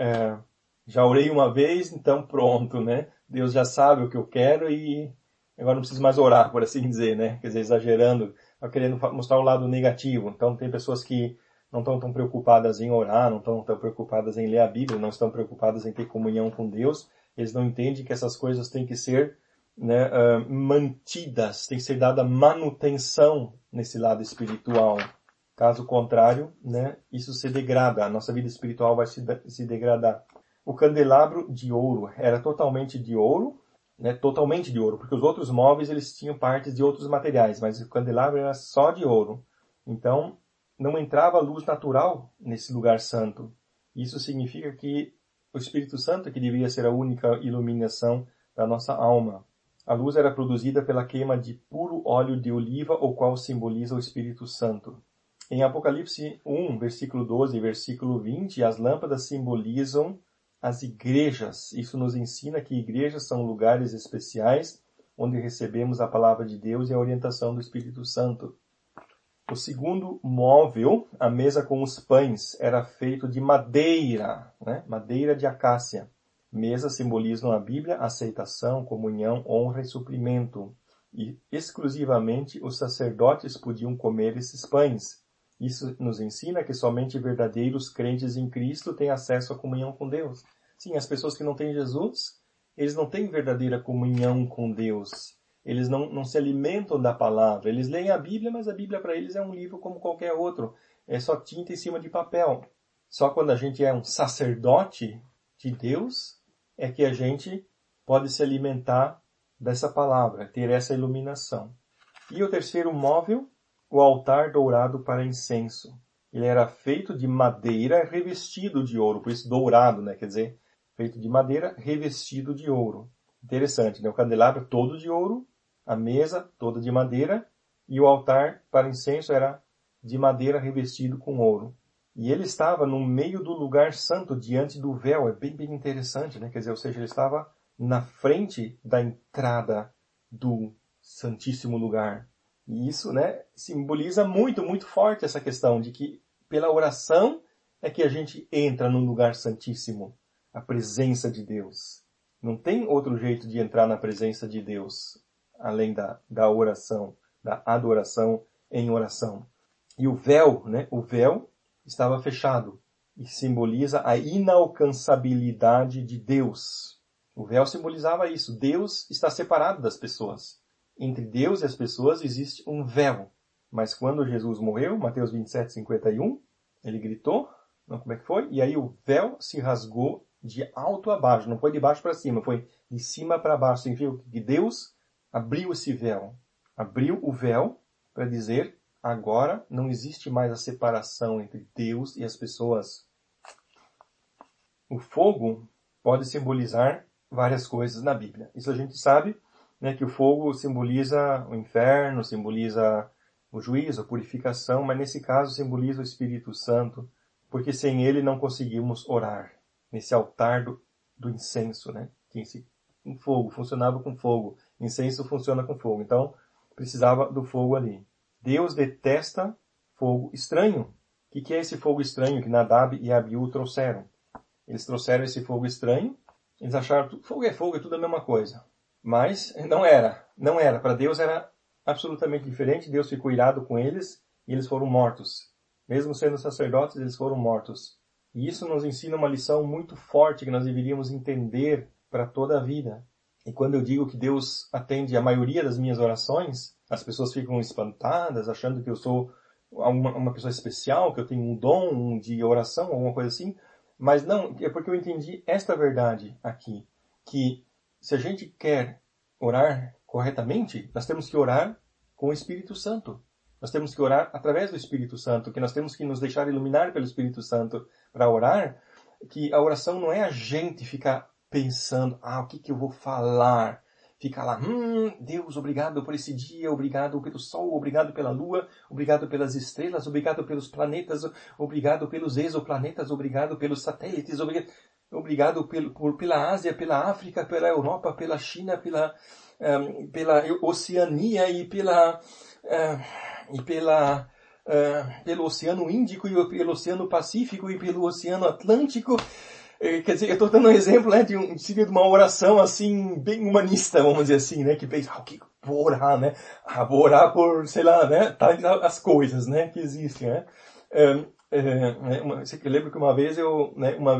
Já orei uma vez, então pronto, né? Deus já sabe o que eu quero e agora não preciso mais orar, por assim dizer, né? Quer dizer, exagerando, querendo mostrar o lado negativo. Então tem pessoas que não estão tão preocupadas em orar, não estão tão preocupadas em ler a Bíblia, não estão preocupadas em ter comunhão com Deus. Eles não entendem que essas coisas têm que ser, né, mantidas, tem que ser dada manutenção nesse lado espiritual. Caso contrário, né, isso se degrada, a nossa vida espiritual vai se degradar. O candelabro de ouro era totalmente de ouro, né, totalmente de ouro, porque os outros móveis eles tinham partes de outros materiais, mas o candelabro era só de ouro. Então, não entrava luz natural nesse lugar santo. Isso significa que o Espírito Santo que deveria ser a única iluminação da nossa alma. A luz era produzida pela queima de puro óleo de oliva, o qual simboliza o Espírito Santo. Em Apocalipse 1, versículo 12 e versículo 20, as lâmpadas simbolizam as igrejas. Isso nos ensina que igrejas são lugares especiais onde recebemos a palavra de Deus e a orientação do Espírito Santo. O segundo móvel, a mesa com os pães, era feito de madeira, né? Madeira de acácia. Mesas simbolizam a Bíblia, aceitação, comunhão, honra e suprimento. E exclusivamente os sacerdotes podiam comer esses pães. Isso nos ensina que somente verdadeiros crentes em Cristo têm acesso à comunhão com Deus. Sim, as pessoas que não têm Jesus, eles não têm verdadeira comunhão com Deus. Eles não se alimentam da palavra. Eles leem a Bíblia, mas a Bíblia para eles é um livro como qualquer outro. É só tinta em cima de papel. Só quando a gente é um sacerdote de Deus é que a gente pode se alimentar dessa palavra, ter essa iluminação. E o terceiro móvel, o altar dourado para incenso. Ele era feito de madeira revestido de ouro, por isso dourado, né? Quer dizer, feito de madeira revestido de ouro. Interessante, né? O candelabro todo de ouro, a mesa toda de madeira e o altar para incenso era de madeira revestido com ouro. E ele estava no meio do lugar santo, diante do véu. É bem, bem interessante, né? Quer dizer, ou seja, ele estava na frente da entrada do Santíssimo Lugar. E isso, né, simboliza muito, muito forte essa questão de que pela oração é que a gente entra no lugar santíssimo, a presença de Deus. Não tem outro jeito de entrar na presença de Deus, além da oração, da adoração em oração. E o véu, né, o véu estava fechado e simboliza a inalcançabilidade de Deus. O véu simbolizava isso. Deus está separado das pessoas. Entre Deus e as pessoas existe um véu. Mas quando Jesus morreu, Mateus 27:51, ele gritou, não, como é que foi? E aí o véu se rasgou de alto a baixo, não foi de baixo para cima, foi de cima para baixo. Significa que Deus abriu esse véu. Abriu o véu para dizer, agora não existe mais a separação entre Deus e as pessoas. O fogo pode simbolizar várias coisas na Bíblia. Isso a gente sabe, né, que o fogo simboliza o inferno, simboliza o juízo, a purificação, mas nesse caso simboliza o Espírito Santo, porque sem ele não conseguimos orar. Nesse altar do incenso, né? Tinha esse um fogo, funcionava com fogo. Incenso funciona com fogo. Então, precisava do fogo ali. Deus detesta fogo estranho. O que é esse fogo estranho que Nadab e Abiú trouxeram? Eles trouxeram esse fogo estranho. Eles acharam que fogo, é tudo a mesma coisa. Mas não era. Não era. Para Deus era absolutamente diferente. Deus ficou irado com eles e eles foram mortos. Mesmo sendo sacerdotes, eles foram mortos. E isso nos ensina uma lição muito forte que nós deveríamos entender para toda a vida. E quando eu digo que Deus atende a maioria das minhas orações, as pessoas ficam espantadas, achando que eu sou uma pessoa especial, que eu tenho um dom de oração, alguma coisa assim. Mas não, é porque eu entendi esta verdade aqui, que se a gente quer orar corretamente, nós temos que orar com o Espírito Santo. Nós temos que orar através do Espírito Santo, que nós temos que nos deixar iluminar pelo Espírito Santo para orar, que a oração não é a gente ficar pensando, o que eu vou falar? Ficar lá, Deus, obrigado por esse dia, obrigado pelo sol, obrigado pela lua, obrigado pelas estrelas, obrigado pelos planetas, obrigado pelos exoplanetas, obrigado pelos satélites, obrigado pela Ásia, pela África, pela Europa, pela China, pela Oceania e pelo Oceano Índico e pelo Oceano Pacífico e pelo Oceano Atlântico. Quer dizer, eu estou dando um exemplo, né, de uma oração assim, bem humanista, vamos dizer assim, né, que pensa, o que vou orar, né? Vou orar por, sei lá, né, as coisas, né, que existem, né? Eu lembro que uma vez eu,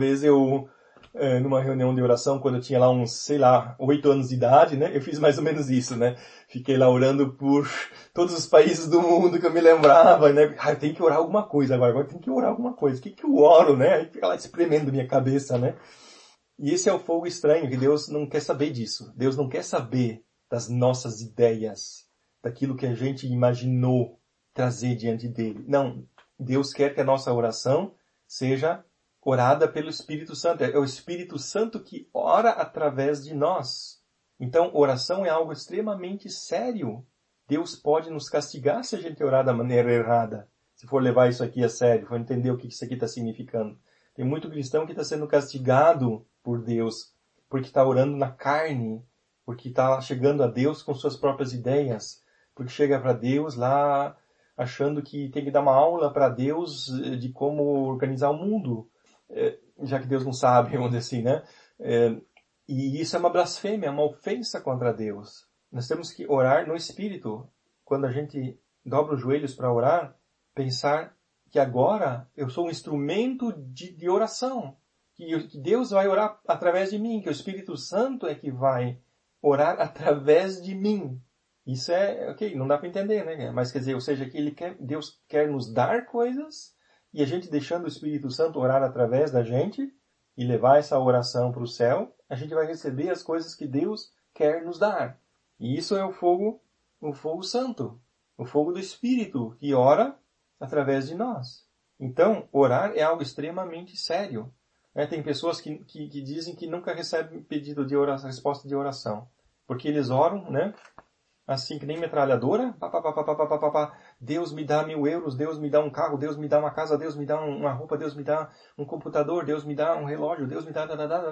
numa reunião de oração, quando eu tinha lá uns, sei lá, 8 anos de idade, né, eu fiz mais ou menos isso, né? Fiquei lá orando por todos os países do mundo que eu me lembrava, né? Eu tenho que orar alguma coisa agora tem que orar alguma coisa. O que eu oro, né? Aí fica lá espremendo minha cabeça, né? E esse é o fogo estranho, que Deus não quer saber disso. Deus não quer saber das nossas ideias, daquilo que a gente imaginou trazer diante dele. Não, Deus quer que a nossa oração seja orada pelo Espírito Santo. É o Espírito Santo que ora através de nós. Então, oração é algo extremamente sério. Deus pode nos castigar se a gente orar da maneira errada. Se for levar isso aqui a sério, for entender o que isso aqui está significando. Tem muito cristão que está sendo castigado por Deus, porque está orando na carne, porque está chegando a Deus com suas próprias ideias, porque chega para Deus lá achando que tem que dar uma aula para Deus de como organizar o mundo, já que Deus não sabe, vamos dizer assim, né? E isso é uma blasfêmia, é uma ofensa contra Deus. Nós temos que orar no Espírito. Quando a gente dobra os joelhos para orar, pensar que agora eu sou um instrumento de oração. Que Deus vai orar através de mim, que o Espírito Santo é que vai orar através de mim. Isso ok, não dá para entender, né? Mas quer dizer, ou seja, que Deus quer nos dar coisas e a gente deixando o Espírito Santo orar através da gente e levar essa oração para o céu, a gente vai receber as coisas que Deus quer nos dar. E isso é o fogo santo, o fogo do Espírito que ora através de nós. Então, orar é algo extremamente sério. Tem pessoas que dizem que nunca recebem pedido de oração, resposta de oração, porque eles oram, né? Assim que nem metralhadora, Deus me dá 1.000 euros, Deus me dá um carro, Deus me dá uma casa, Deus me dá uma roupa, Deus me dá um computador, Deus me dá um relógio, Deus me dá...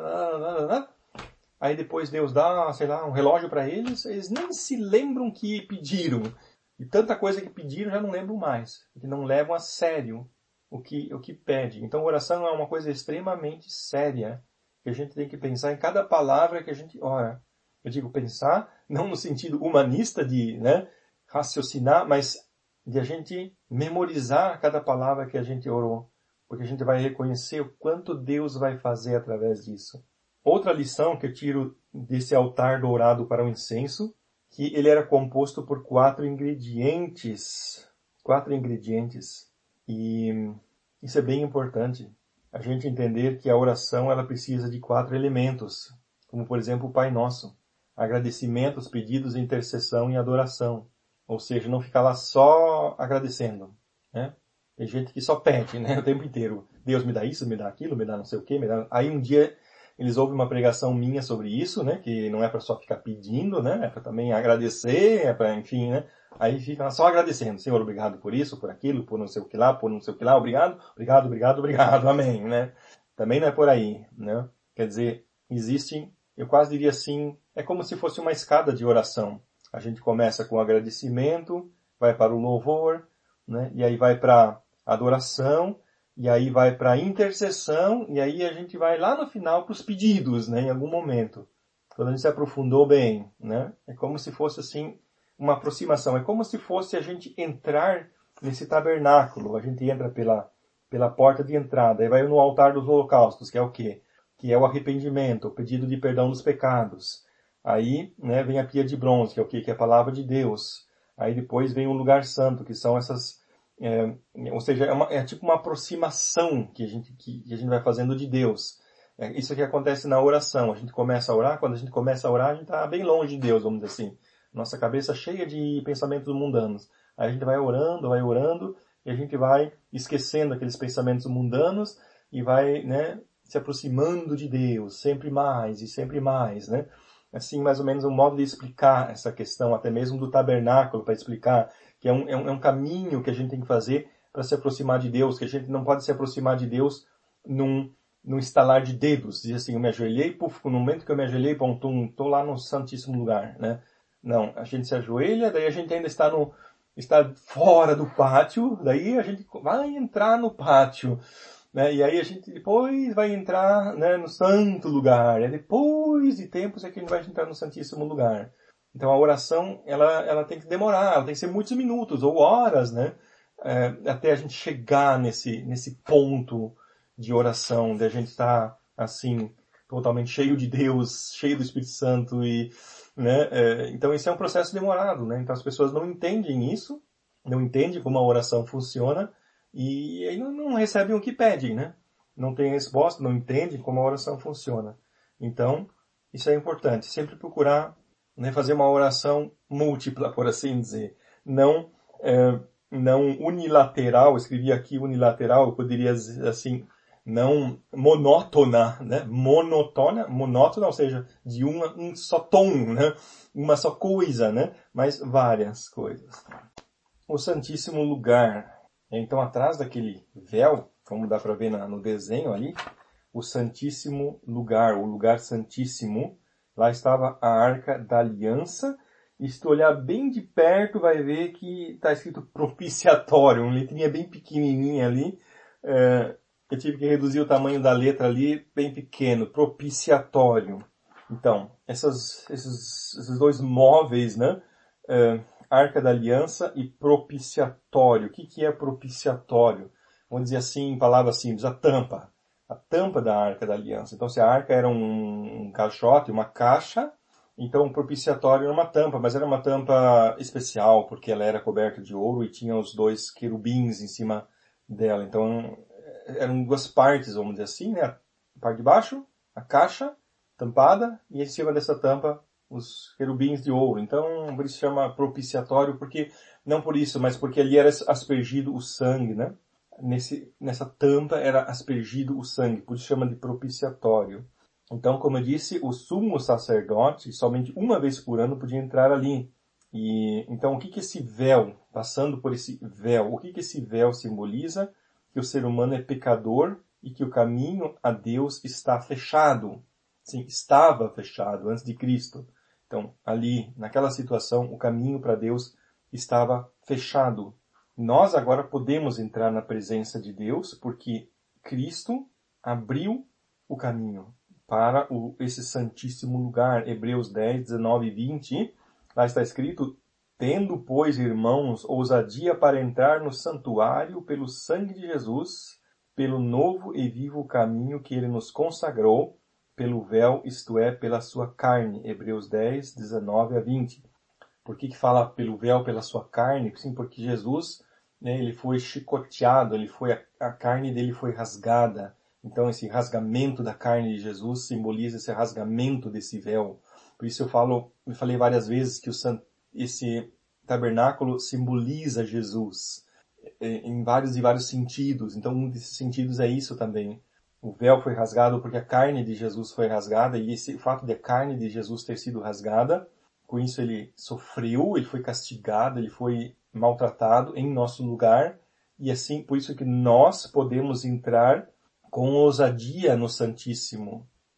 Aí depois Deus dá, sei lá, um relógio para eles nem se lembram que pediram. E tanta coisa que pediram já não lembram mais, porque não levam a sério o que pede. Então oração é uma coisa extremamente séria, que a gente tem que pensar em cada palavra que a gente ora. Eu digo pensar, não no sentido humanista de raciocinar, mas de a gente memorizar cada palavra que a gente orou, porque a gente vai reconhecer o quanto Deus vai fazer através disso. Outra lição que eu tiro desse altar dourado para o incenso, que ele era composto por 4 ingredientes. 4 ingredientes. E isso é bem importante. A gente entender que a oração ela precisa de 4 elementos, como por exemplo o Pai Nosso. Agradecimentos, pedidos, intercessão e adoração. Ou seja, não ficar lá só agradecendo, né? Tem gente que só pede, né, o tempo inteiro. Deus me dá isso, me dá aquilo, me dá não sei o quê, me dá... Aí um dia eles ouvem uma pregação minha sobre isso, né, que não é para só ficar pedindo, né, é para também agradecer, é para, enfim, né. Aí fica só agradecendo. Senhor, obrigado por isso, por aquilo, por não sei o que lá, por não sei o que lá, obrigado, obrigado, obrigado, obrigado, amém, né. Também não é por aí, né. Quer dizer, existem, eu quase diria assim, é como se fosse uma escada de oração. A gente começa com agradecimento, vai para o louvor, né? E aí vai para adoração, e aí vai para intercessão, e aí a gente vai lá no final para os pedidos, né? Em algum momento. Quando a gente se aprofundou bem, né? É como se fosse assim, uma aproximação. É como se fosse a gente entrar nesse tabernáculo. A gente entra pela porta de entrada, aí vai no altar dos holocaustos, que é o quê? Que é o arrependimento, o pedido de perdão dos pecados. Aí, né, vem a pia de bronze, que é o quê? Que é a palavra de Deus. Aí depois vem o lugar santo, que são essas, ou seja, é tipo uma aproximação que a gente vai fazendo de Deus. Isso que acontece na oração. A gente começa a orar, quando a gente começa a orar, a gente está bem longe de Deus, vamos dizer assim. Nossa cabeça cheia de pensamentos mundanos. Aí a gente vai orando, e a gente vai esquecendo aqueles pensamentos mundanos e vai, né, se aproximando de Deus, sempre mais, né? Assim, mais ou menos um modo de explicar essa questão, até mesmo do tabernáculo, para explicar que é um caminho que a gente tem que fazer para se aproximar de Deus, que a gente não pode se aproximar de Deus num estalar de dedos, dizer assim, eu me ajoelhei, no momento que eu me ajoelhei, estou lá no santíssimo lugar, né? Não, a gente se ajoelha, daí a gente ainda está fora do pátio, daí a gente vai entrar no pátio, né? E aí a gente depois vai entrar, né, no santo lugar, e depois de tempos é que a gente vai entrar no santíssimo lugar. Então a oração, ela tem que demorar, ela tem que ser muitos minutos ou horas, né? Até a gente chegar nesse ponto de oração, de a gente estar, assim, totalmente cheio de Deus, cheio do Espírito Santo e, né? Então esse é um processo demorado, né? Então as pessoas não entendem isso, não entendem como a oração funciona e aí não recebem o que pedem, né? Não tem resposta, não entendem como a oração funciona. Então, isso é importante. Sempre procurar, né, fazer uma oração múltipla, por assim dizer. Não unilateral, eu escrevi aqui unilateral, eu poderia dizer assim, não monótona, né? Monótona, ou seja, de um só tom, né? Uma só coisa, né? Mas várias coisas. O Santíssimo Lugar. Então, atrás daquele véu, como dá para ver no desenho ali, o Santíssimo Lugar, o Lugar Santíssimo, lá estava a Arca da Aliança. E se tu olhar bem de perto, vai ver que está escrito propiciatório, uma letrinha bem pequenininha ali. Eu tive que reduzir o tamanho da letra ali, bem pequeno, propiciatório. Então, esses dois móveis, né? Arca da Aliança e propiciatório. O que é propiciatório? Vamos dizer assim, em palavras simples, a tampa da Arca da Aliança. Então, se a arca era um caixote, uma caixa, então o propiciatório era uma tampa, mas era uma tampa especial, porque ela era coberta de ouro e tinha os dois querubins em cima dela. Então, eram duas partes, vamos dizer assim, né? A parte de baixo, a caixa tampada, e em cima dessa tampa, os querubins de ouro. Então, por isso se chama propiciatório, porque, não por isso, mas porque ali era aspergido o sangue, né? Nessa tampa era aspergido o sangue, por isso chama de propiciatório. Então, como eu disse, o sumo sacerdote, somente uma vez por ano, podia entrar ali. E então, o que esse véu, passando por esse véu, o que esse véu simboliza? Que o ser humano é pecador e que o caminho a Deus está fechado. Sim, estava fechado antes de Cristo. Então, ali, naquela situação, o caminho para Deus estava fechado. Nós agora podemos entrar na presença de Deus porque Cristo abriu o caminho para esse santíssimo lugar. Hebreus 10, 19 e 20. Lá está escrito: tendo, pois, irmãos, ousadia para entrar no santuário pelo sangue de Jesus, pelo novo e vivo caminho que ele nos consagrou, pelo véu, isto é, pela sua carne. Hebreus 10, 19 a 20. Por que fala pelo véu, pela sua carne? Sim, porque Jesus, né, ele foi chicoteado, a carne dele foi rasgada. Então esse rasgamento da carne de Jesus simboliza esse rasgamento desse véu. Por isso eu falei várias vezes que esse tabernáculo simboliza Jesus em vários e vários sentidos. Então um desses sentidos é isso também. O véu foi rasgado porque a carne de Jesus foi rasgada, e o fato de a carne de Jesus ter sido rasgada, com isso ele sofreu, ele foi castigado, ele foi maltratado em nosso lugar, e assim, por isso que nós podemos entrar com ousadia no Santíssimo.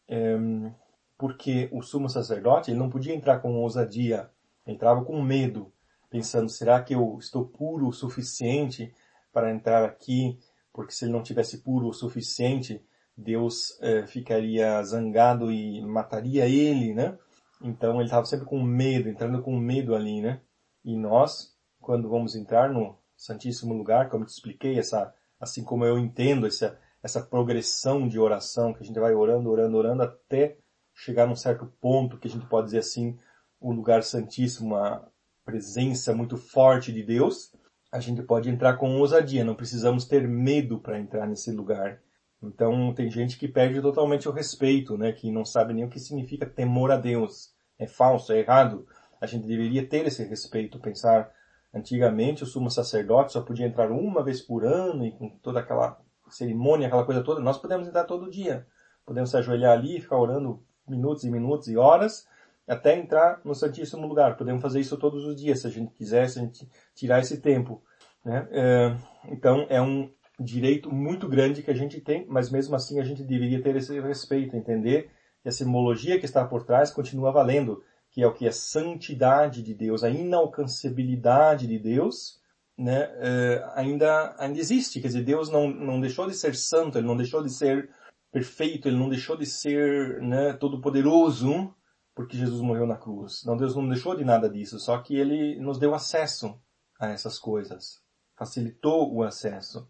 porque o sumo sacerdote ele não podia entrar com ousadia, entrava com medo, pensando, será que eu estou puro o suficiente para entrar aqui? Porque se ele não tivesse puro o suficiente, Deus ficaria zangado e mataria ele, né? Então ele estava sempre com medo, entrando com medo ali, né? E nós, quando vamos entrar no Santíssimo Lugar, como eu te expliquei, assim como eu entendo essa progressão de oração, que a gente vai orando, orando, orando, até chegar num certo ponto que a gente pode dizer assim, o lugar santíssimo, a presença muito forte de Deus, a gente pode entrar com ousadia, não precisamos ter medo para entrar nesse lugar. Então tem gente que perde totalmente o respeito, né, que não sabe nem o que significa temor a Deus. É falso, é errado. A gente deveria ter esse respeito, pensar, antigamente o sumo sacerdote só podia entrar uma vez por ano e com toda aquela cerimônia, aquela coisa toda, nós podemos entrar todo dia. Podemos se ajoelhar ali e ficar orando minutos e minutos e horas até entrar no Santíssimo Lugar. Podemos fazer isso todos os dias, se a gente quiser, se a gente tirar esse tempo, né? Então é um direito muito grande que a gente tem, mas mesmo assim a gente deveria ter esse respeito, entender que a simbologia que está por trás continua valendo, que é o que é santidade de Deus, a inalcançabilidade de Deus, né? Ainda existe, quer dizer, Deus não deixou de ser santo, ele não deixou de ser perfeito, ele não deixou de ser, né, todo-poderoso, porque Jesus morreu na cruz. Não, Deus não deixou de nada disso, só que ele nos deu acesso a essas coisas, facilitou o acesso.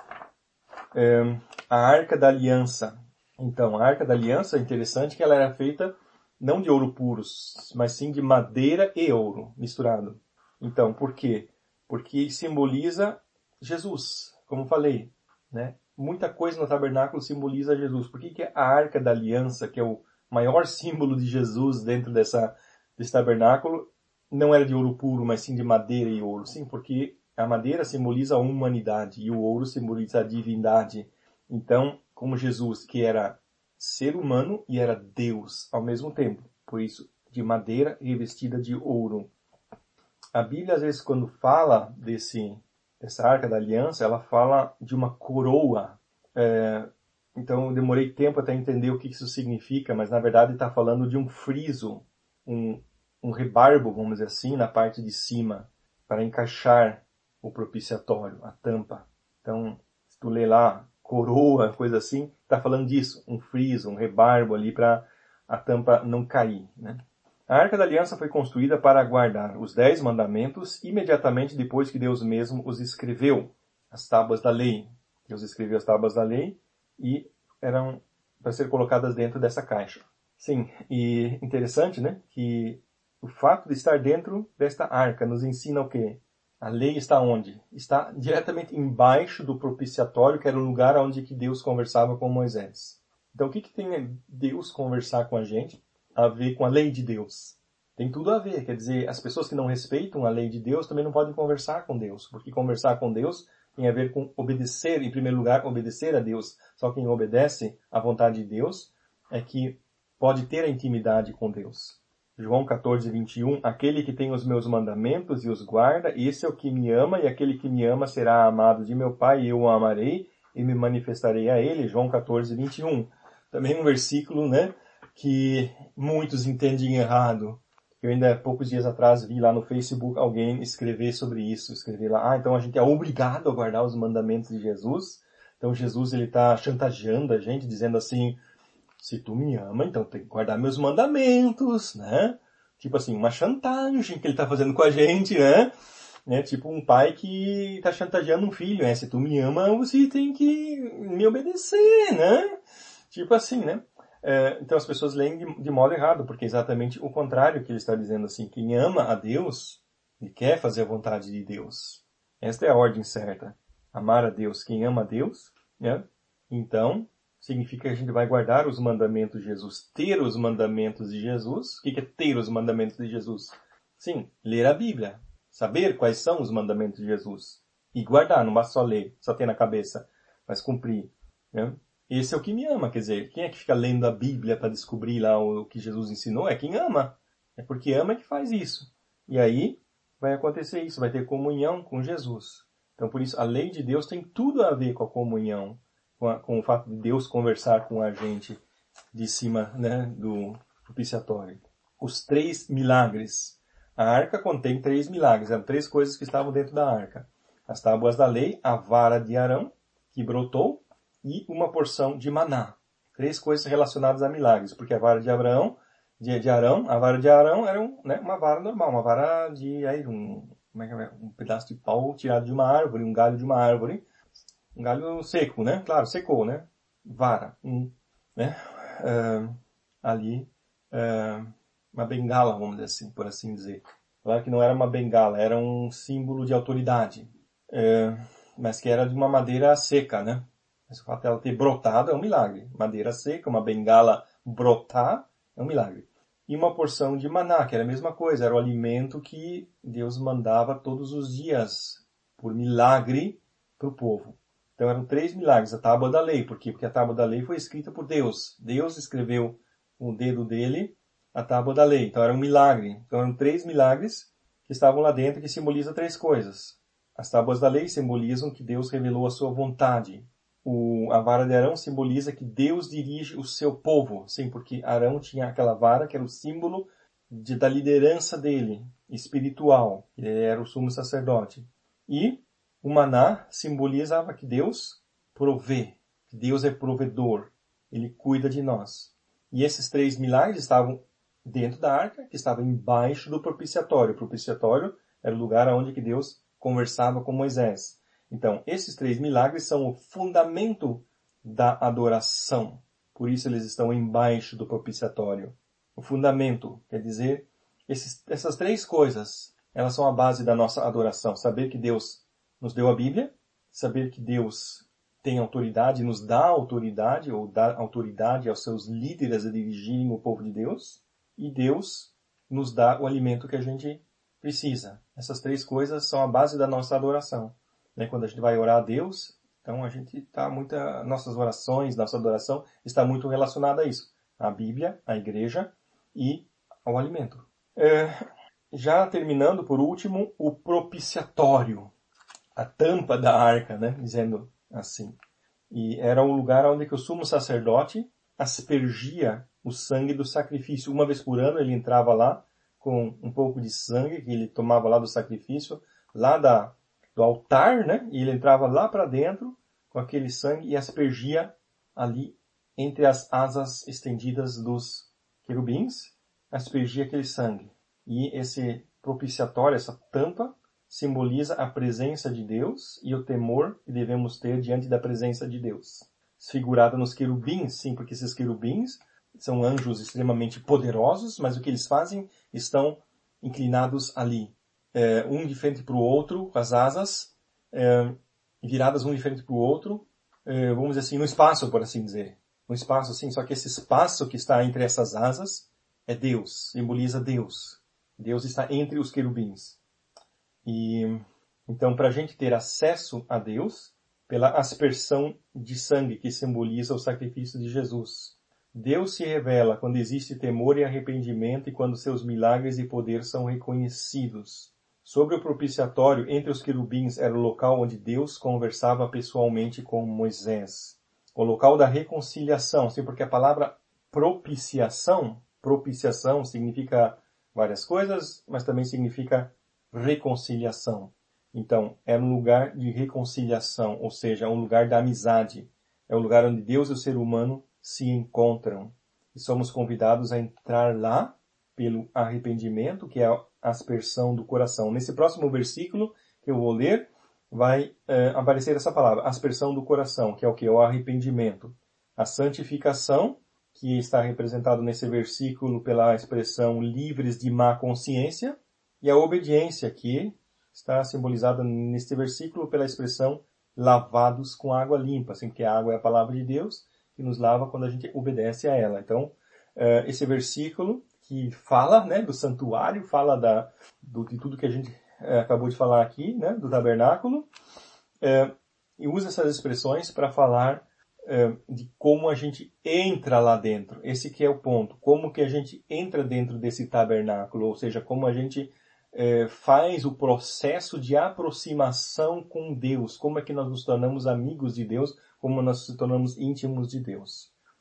A Arca da Aliança. Então, a Arca da Aliança é interessante que ela era feita não de ouro puros, mas sim de madeira e ouro misturado. Então, por quê? Porque simboliza Jesus, como falei, né? Muita coisa no tabernáculo simboliza Jesus. Por que a Arca da Aliança, que é o maior símbolo de Jesus dentro desse tabernáculo, não era de ouro puro, mas sim de madeira e ouro? Sim, porque a madeira simboliza a humanidade e o ouro simboliza a divindade. Então, como Jesus, que era ser humano e era Deus ao mesmo tempo, por isso, de madeira revestida de ouro. A Bíblia, às vezes, quando fala dessa Arca da Aliança, ela fala de uma coroa. Então, eu demorei tempo até entender o que isso significa, mas na verdade está falando de um friso, um rebarbo, vamos dizer assim, na parte de cima, para encaixar o propiciatório, a tampa. Então, se tu lê lá, coroa, coisa assim, está falando disso, um friso, um rebarbo ali para a tampa não cair, né? A Arca da Aliança foi construída para guardar os 10 mandamentos imediatamente depois que Deus mesmo os escreveu, as tábuas da lei. Deus escreveu as tábuas da lei e eram para ser colocadas dentro dessa caixa. Sim, e interessante, né, que o fato de estar dentro desta arca nos ensina o quê? A lei está onde? Está diretamente embaixo do propiciatório, que era o lugar onde que Deus conversava com Moisés. Então o que tem Deus conversar com a gente a ver com a lei de Deus? Tem tudo a ver, quer dizer, as pessoas que não respeitam a lei de Deus também não podem conversar com Deus, porque conversar com Deus tem a ver com obedecer, em primeiro lugar, obedecer a Deus. Só quem obedece à vontade de Deus é que pode ter a intimidade com Deus. João 14, 21, aquele que tem os meus mandamentos e os guarda, esse é o que me ama, e aquele que me ama será amado de meu Pai, e eu o amarei, e me manifestarei a ele. João 14, 21. Também um versículo, né, que muitos entendem errado. Eu ainda, poucos dias atrás, vi lá no Facebook alguém escrever sobre isso. Escrever lá, então a gente é obrigado a guardar os mandamentos de Jesus. Então Jesus, ele está chantageando a gente, dizendo assim, se tu me ama, então tem que guardar meus mandamentos, né? Tipo assim, uma chantagem que ele está fazendo com a gente, né? Tipo um pai que está chantageando um filho, né? Se tu me ama, você tem que me obedecer, né? Tipo assim, né? Então as pessoas leem de modo errado, porque é exatamente o contrário que ele está dizendo assim. Quem ama a Deus e quer fazer a vontade de Deus. Esta é a ordem certa. Amar a Deus. Quem ama a Deus, né? Então, significa que a gente vai guardar os mandamentos de Jesus. Ter os mandamentos de Jesus. O que é ter os mandamentos de Jesus? Sim, ler a Bíblia. Saber quais são os mandamentos de Jesus. E guardar, não basta só ler, só ter na cabeça, mas cumprir, né? Esse é o que me ama, quer dizer, quem é que fica lendo a Bíblia para descobrir lá o que Jesus ensinou? É quem ama. É porque ama que faz isso. E aí vai acontecer isso, vai ter comunhão com Jesus. Então por isso a lei de Deus tem tudo a ver com a comunhão, com o fato de Deus conversar com a gente. de cima, né, do propiciatório. Os 3 milagres. A arca contém 3 milagres, eram 3 coisas que estavam dentro da arca. As tábuas da lei, a vara de Arão, que brotou, e uma porção de maná. 3 coisas relacionadas a milagres, porque a vara de Arão, a vara de Arão era uma vara normal, uma vara de um pedaço de pau tirado de uma árvore, um galho de uma árvore, um galho seco, né? Claro, secou, né? Vara, né? Ali, uma bengala, vamos dizer assim, por assim dizer. Claro que não era uma bengala, era um símbolo de autoridade, mas que era de uma madeira seca, né? Mas o fato dela ter brotado é um milagre. Madeira seca, uma bengala brotar, é um milagre. E uma porção de maná, que era a mesma coisa, era o alimento que Deus mandava todos os dias, por milagre, para o povo. Então eram 3 milagres, a tábua da lei. Por quê? Porque a tábua da lei foi escrita por Deus. Deus escreveu com o dedo dele a tábua da lei. Então era um milagre. Então eram 3 milagres que estavam lá dentro, que simbolizam 3 coisas. As tábuas da lei simbolizam que Deus revelou a sua vontade. A vara de Arão simboliza que Deus dirige o seu povo. Sim, porque Arão tinha aquela vara que era o símbolo da liderança dele, espiritual. Ele era o sumo sacerdote. E o maná simbolizava que Deus provê, que Deus é provedor. Ele cuida de nós. E esses 3 milagres estavam dentro da arca, que estava embaixo do propiciatório. O propiciatório era o lugar onde que Deus conversava com Moisés. Então, esses 3 milagres são o fundamento da adoração. Por isso eles estão embaixo do propiciatório. O fundamento, quer dizer, essas 3 coisas, elas são a base da nossa adoração. Saber que Deus nos deu a Bíblia, saber que Deus tem autoridade, nos dá autoridade, ou dá autoridade aos seus líderes a dirigirem o povo de Deus, e Deus nos dá o alimento que a gente precisa. Essas 3 coisas são a base da nossa adoração. Quando a gente vai orar a Deus, então a gente nossas orações, nossa adoração está muito relacionada a isso. A Bíblia, a igreja e ao alimento. Já terminando, por último, o propiciatório. A tampa da arca, né? Dizendo assim. E era um lugar onde que o sumo sacerdote aspergia o sangue do sacrifício. Uma vez por ano ele entrava lá com um pouco de sangue que ele tomava lá do sacrifício, lá do altar, né? E ele entrava lá para dentro com aquele sangue e aspergia ali entre as asas estendidas dos querubins, aspergia aquele sangue. E esse propiciatório, essa tampa, simboliza a presença de Deus e o temor que devemos ter diante da presença de Deus. Desfigurada nos querubins, sim, porque esses querubins são anjos extremamente poderosos, mas o que eles fazem? Estão inclinados ali, um de frente para o outro, com as asas viradas um de frente para o outro, vamos dizer assim, no espaço, por assim dizer. No espaço, sim, só que esse espaço que está entre essas asas é Deus, simboliza Deus. Deus está entre os querubins. E então, para a gente ter acesso a Deus, pela aspersão de sangue que simboliza o sacrifício de Jesus. Deus se revela quando existe temor e arrependimento e quando seus milagres e poder são reconhecidos. Sobre o propiciatório, entre os querubins, era o local onde Deus conversava pessoalmente com Moisés. O local da reconciliação, sim, porque a palavra propiciação significa várias coisas, mas também significa reconciliação. Então, é um lugar de reconciliação, ou seja, é um lugar da amizade. É um lugar onde Deus e o ser humano se encontram. E somos convidados a entrar lá pelo arrependimento, que é a aspersão do coração. Nesse próximo versículo que eu vou ler, vai aparecer essa palavra, aspersão do coração, que é o que? O arrependimento. A santificação, que está representado nesse versículo pela expressão livres de má consciência, e a obediência, que está simbolizada neste versículo pela expressão lavados com água limpa, assim, porque a água é a palavra de Deus, que nos lava quando a gente obedece a ela. Então, esse versículo que fala, né, do santuário, fala de tudo que a gente acabou de falar aqui, né, do tabernáculo, e usa essas expressões para falar de como a gente entra lá dentro. Esse que é o ponto. Como que a gente entra dentro desse tabernáculo, ou seja, como a gente faz o processo de aproximação com Deus, como é que nós nos tornamos amigos de Deus, como nós nos tornamos íntimos de Deus.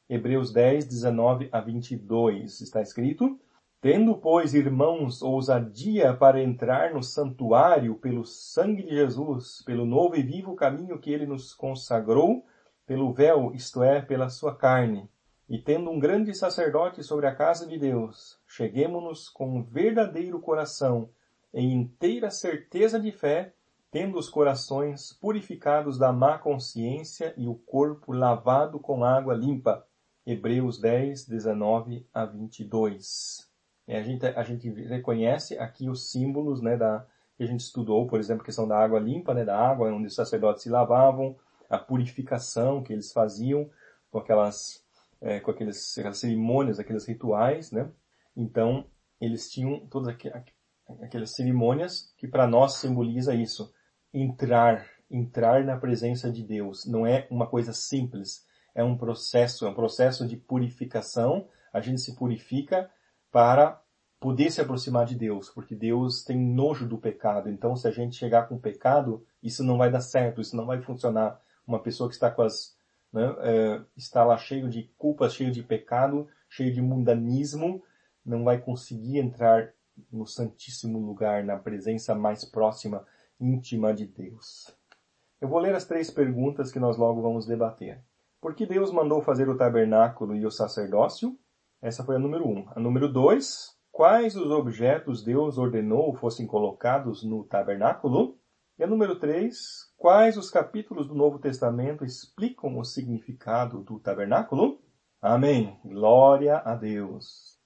Hebreus 10, 19 a 22, está escrito: Tendo, pois, irmãos, ousadia para entrar no santuário pelo sangue de Jesus, pelo novo e vivo caminho que ele nos consagrou, pelo véu, isto é, pela sua carne, e tendo um grande sacerdote sobre a casa de Deus, cheguemo-nos com um verdadeiro coração, em inteira certeza de fé, tendo os corações purificados da má consciência e o corpo lavado com água limpa. Hebreus 10, 19 a 22. A gente reconhece aqui os símbolos, né, que a gente estudou, por exemplo, a questão da água limpa, né, da água onde os sacerdotes se lavavam, a purificação que eles faziam com aquelas aquelas cerimônias, aqueles rituais, né? Então, eles tinham todas aquelas cerimônias que para nós simboliza isso. Entrar na presença de Deus. Não é uma coisa simples. É um processo de purificação. A gente se purifica para poder se aproximar de Deus, porque Deus tem nojo do pecado. Então, se a gente chegar com pecado, isso não vai dar certo, isso não vai funcionar. Uma pessoa que está está lá cheio de culpas, cheio de pecado, cheio de mundanismo, não vai conseguir entrar no santíssimo lugar, na presença mais próxima, íntima de Deus. Eu vou ler as 3 perguntas que nós logo vamos debater. Por que Deus mandou fazer o tabernáculo e o sacerdócio? Essa foi a número 1. A número 2, quais os objetos Deus ordenou fossem colocados no tabernáculo? E a número 3, quais os capítulos do Novo Testamento explicam o significado do tabernáculo? Amém. Glória a Deus.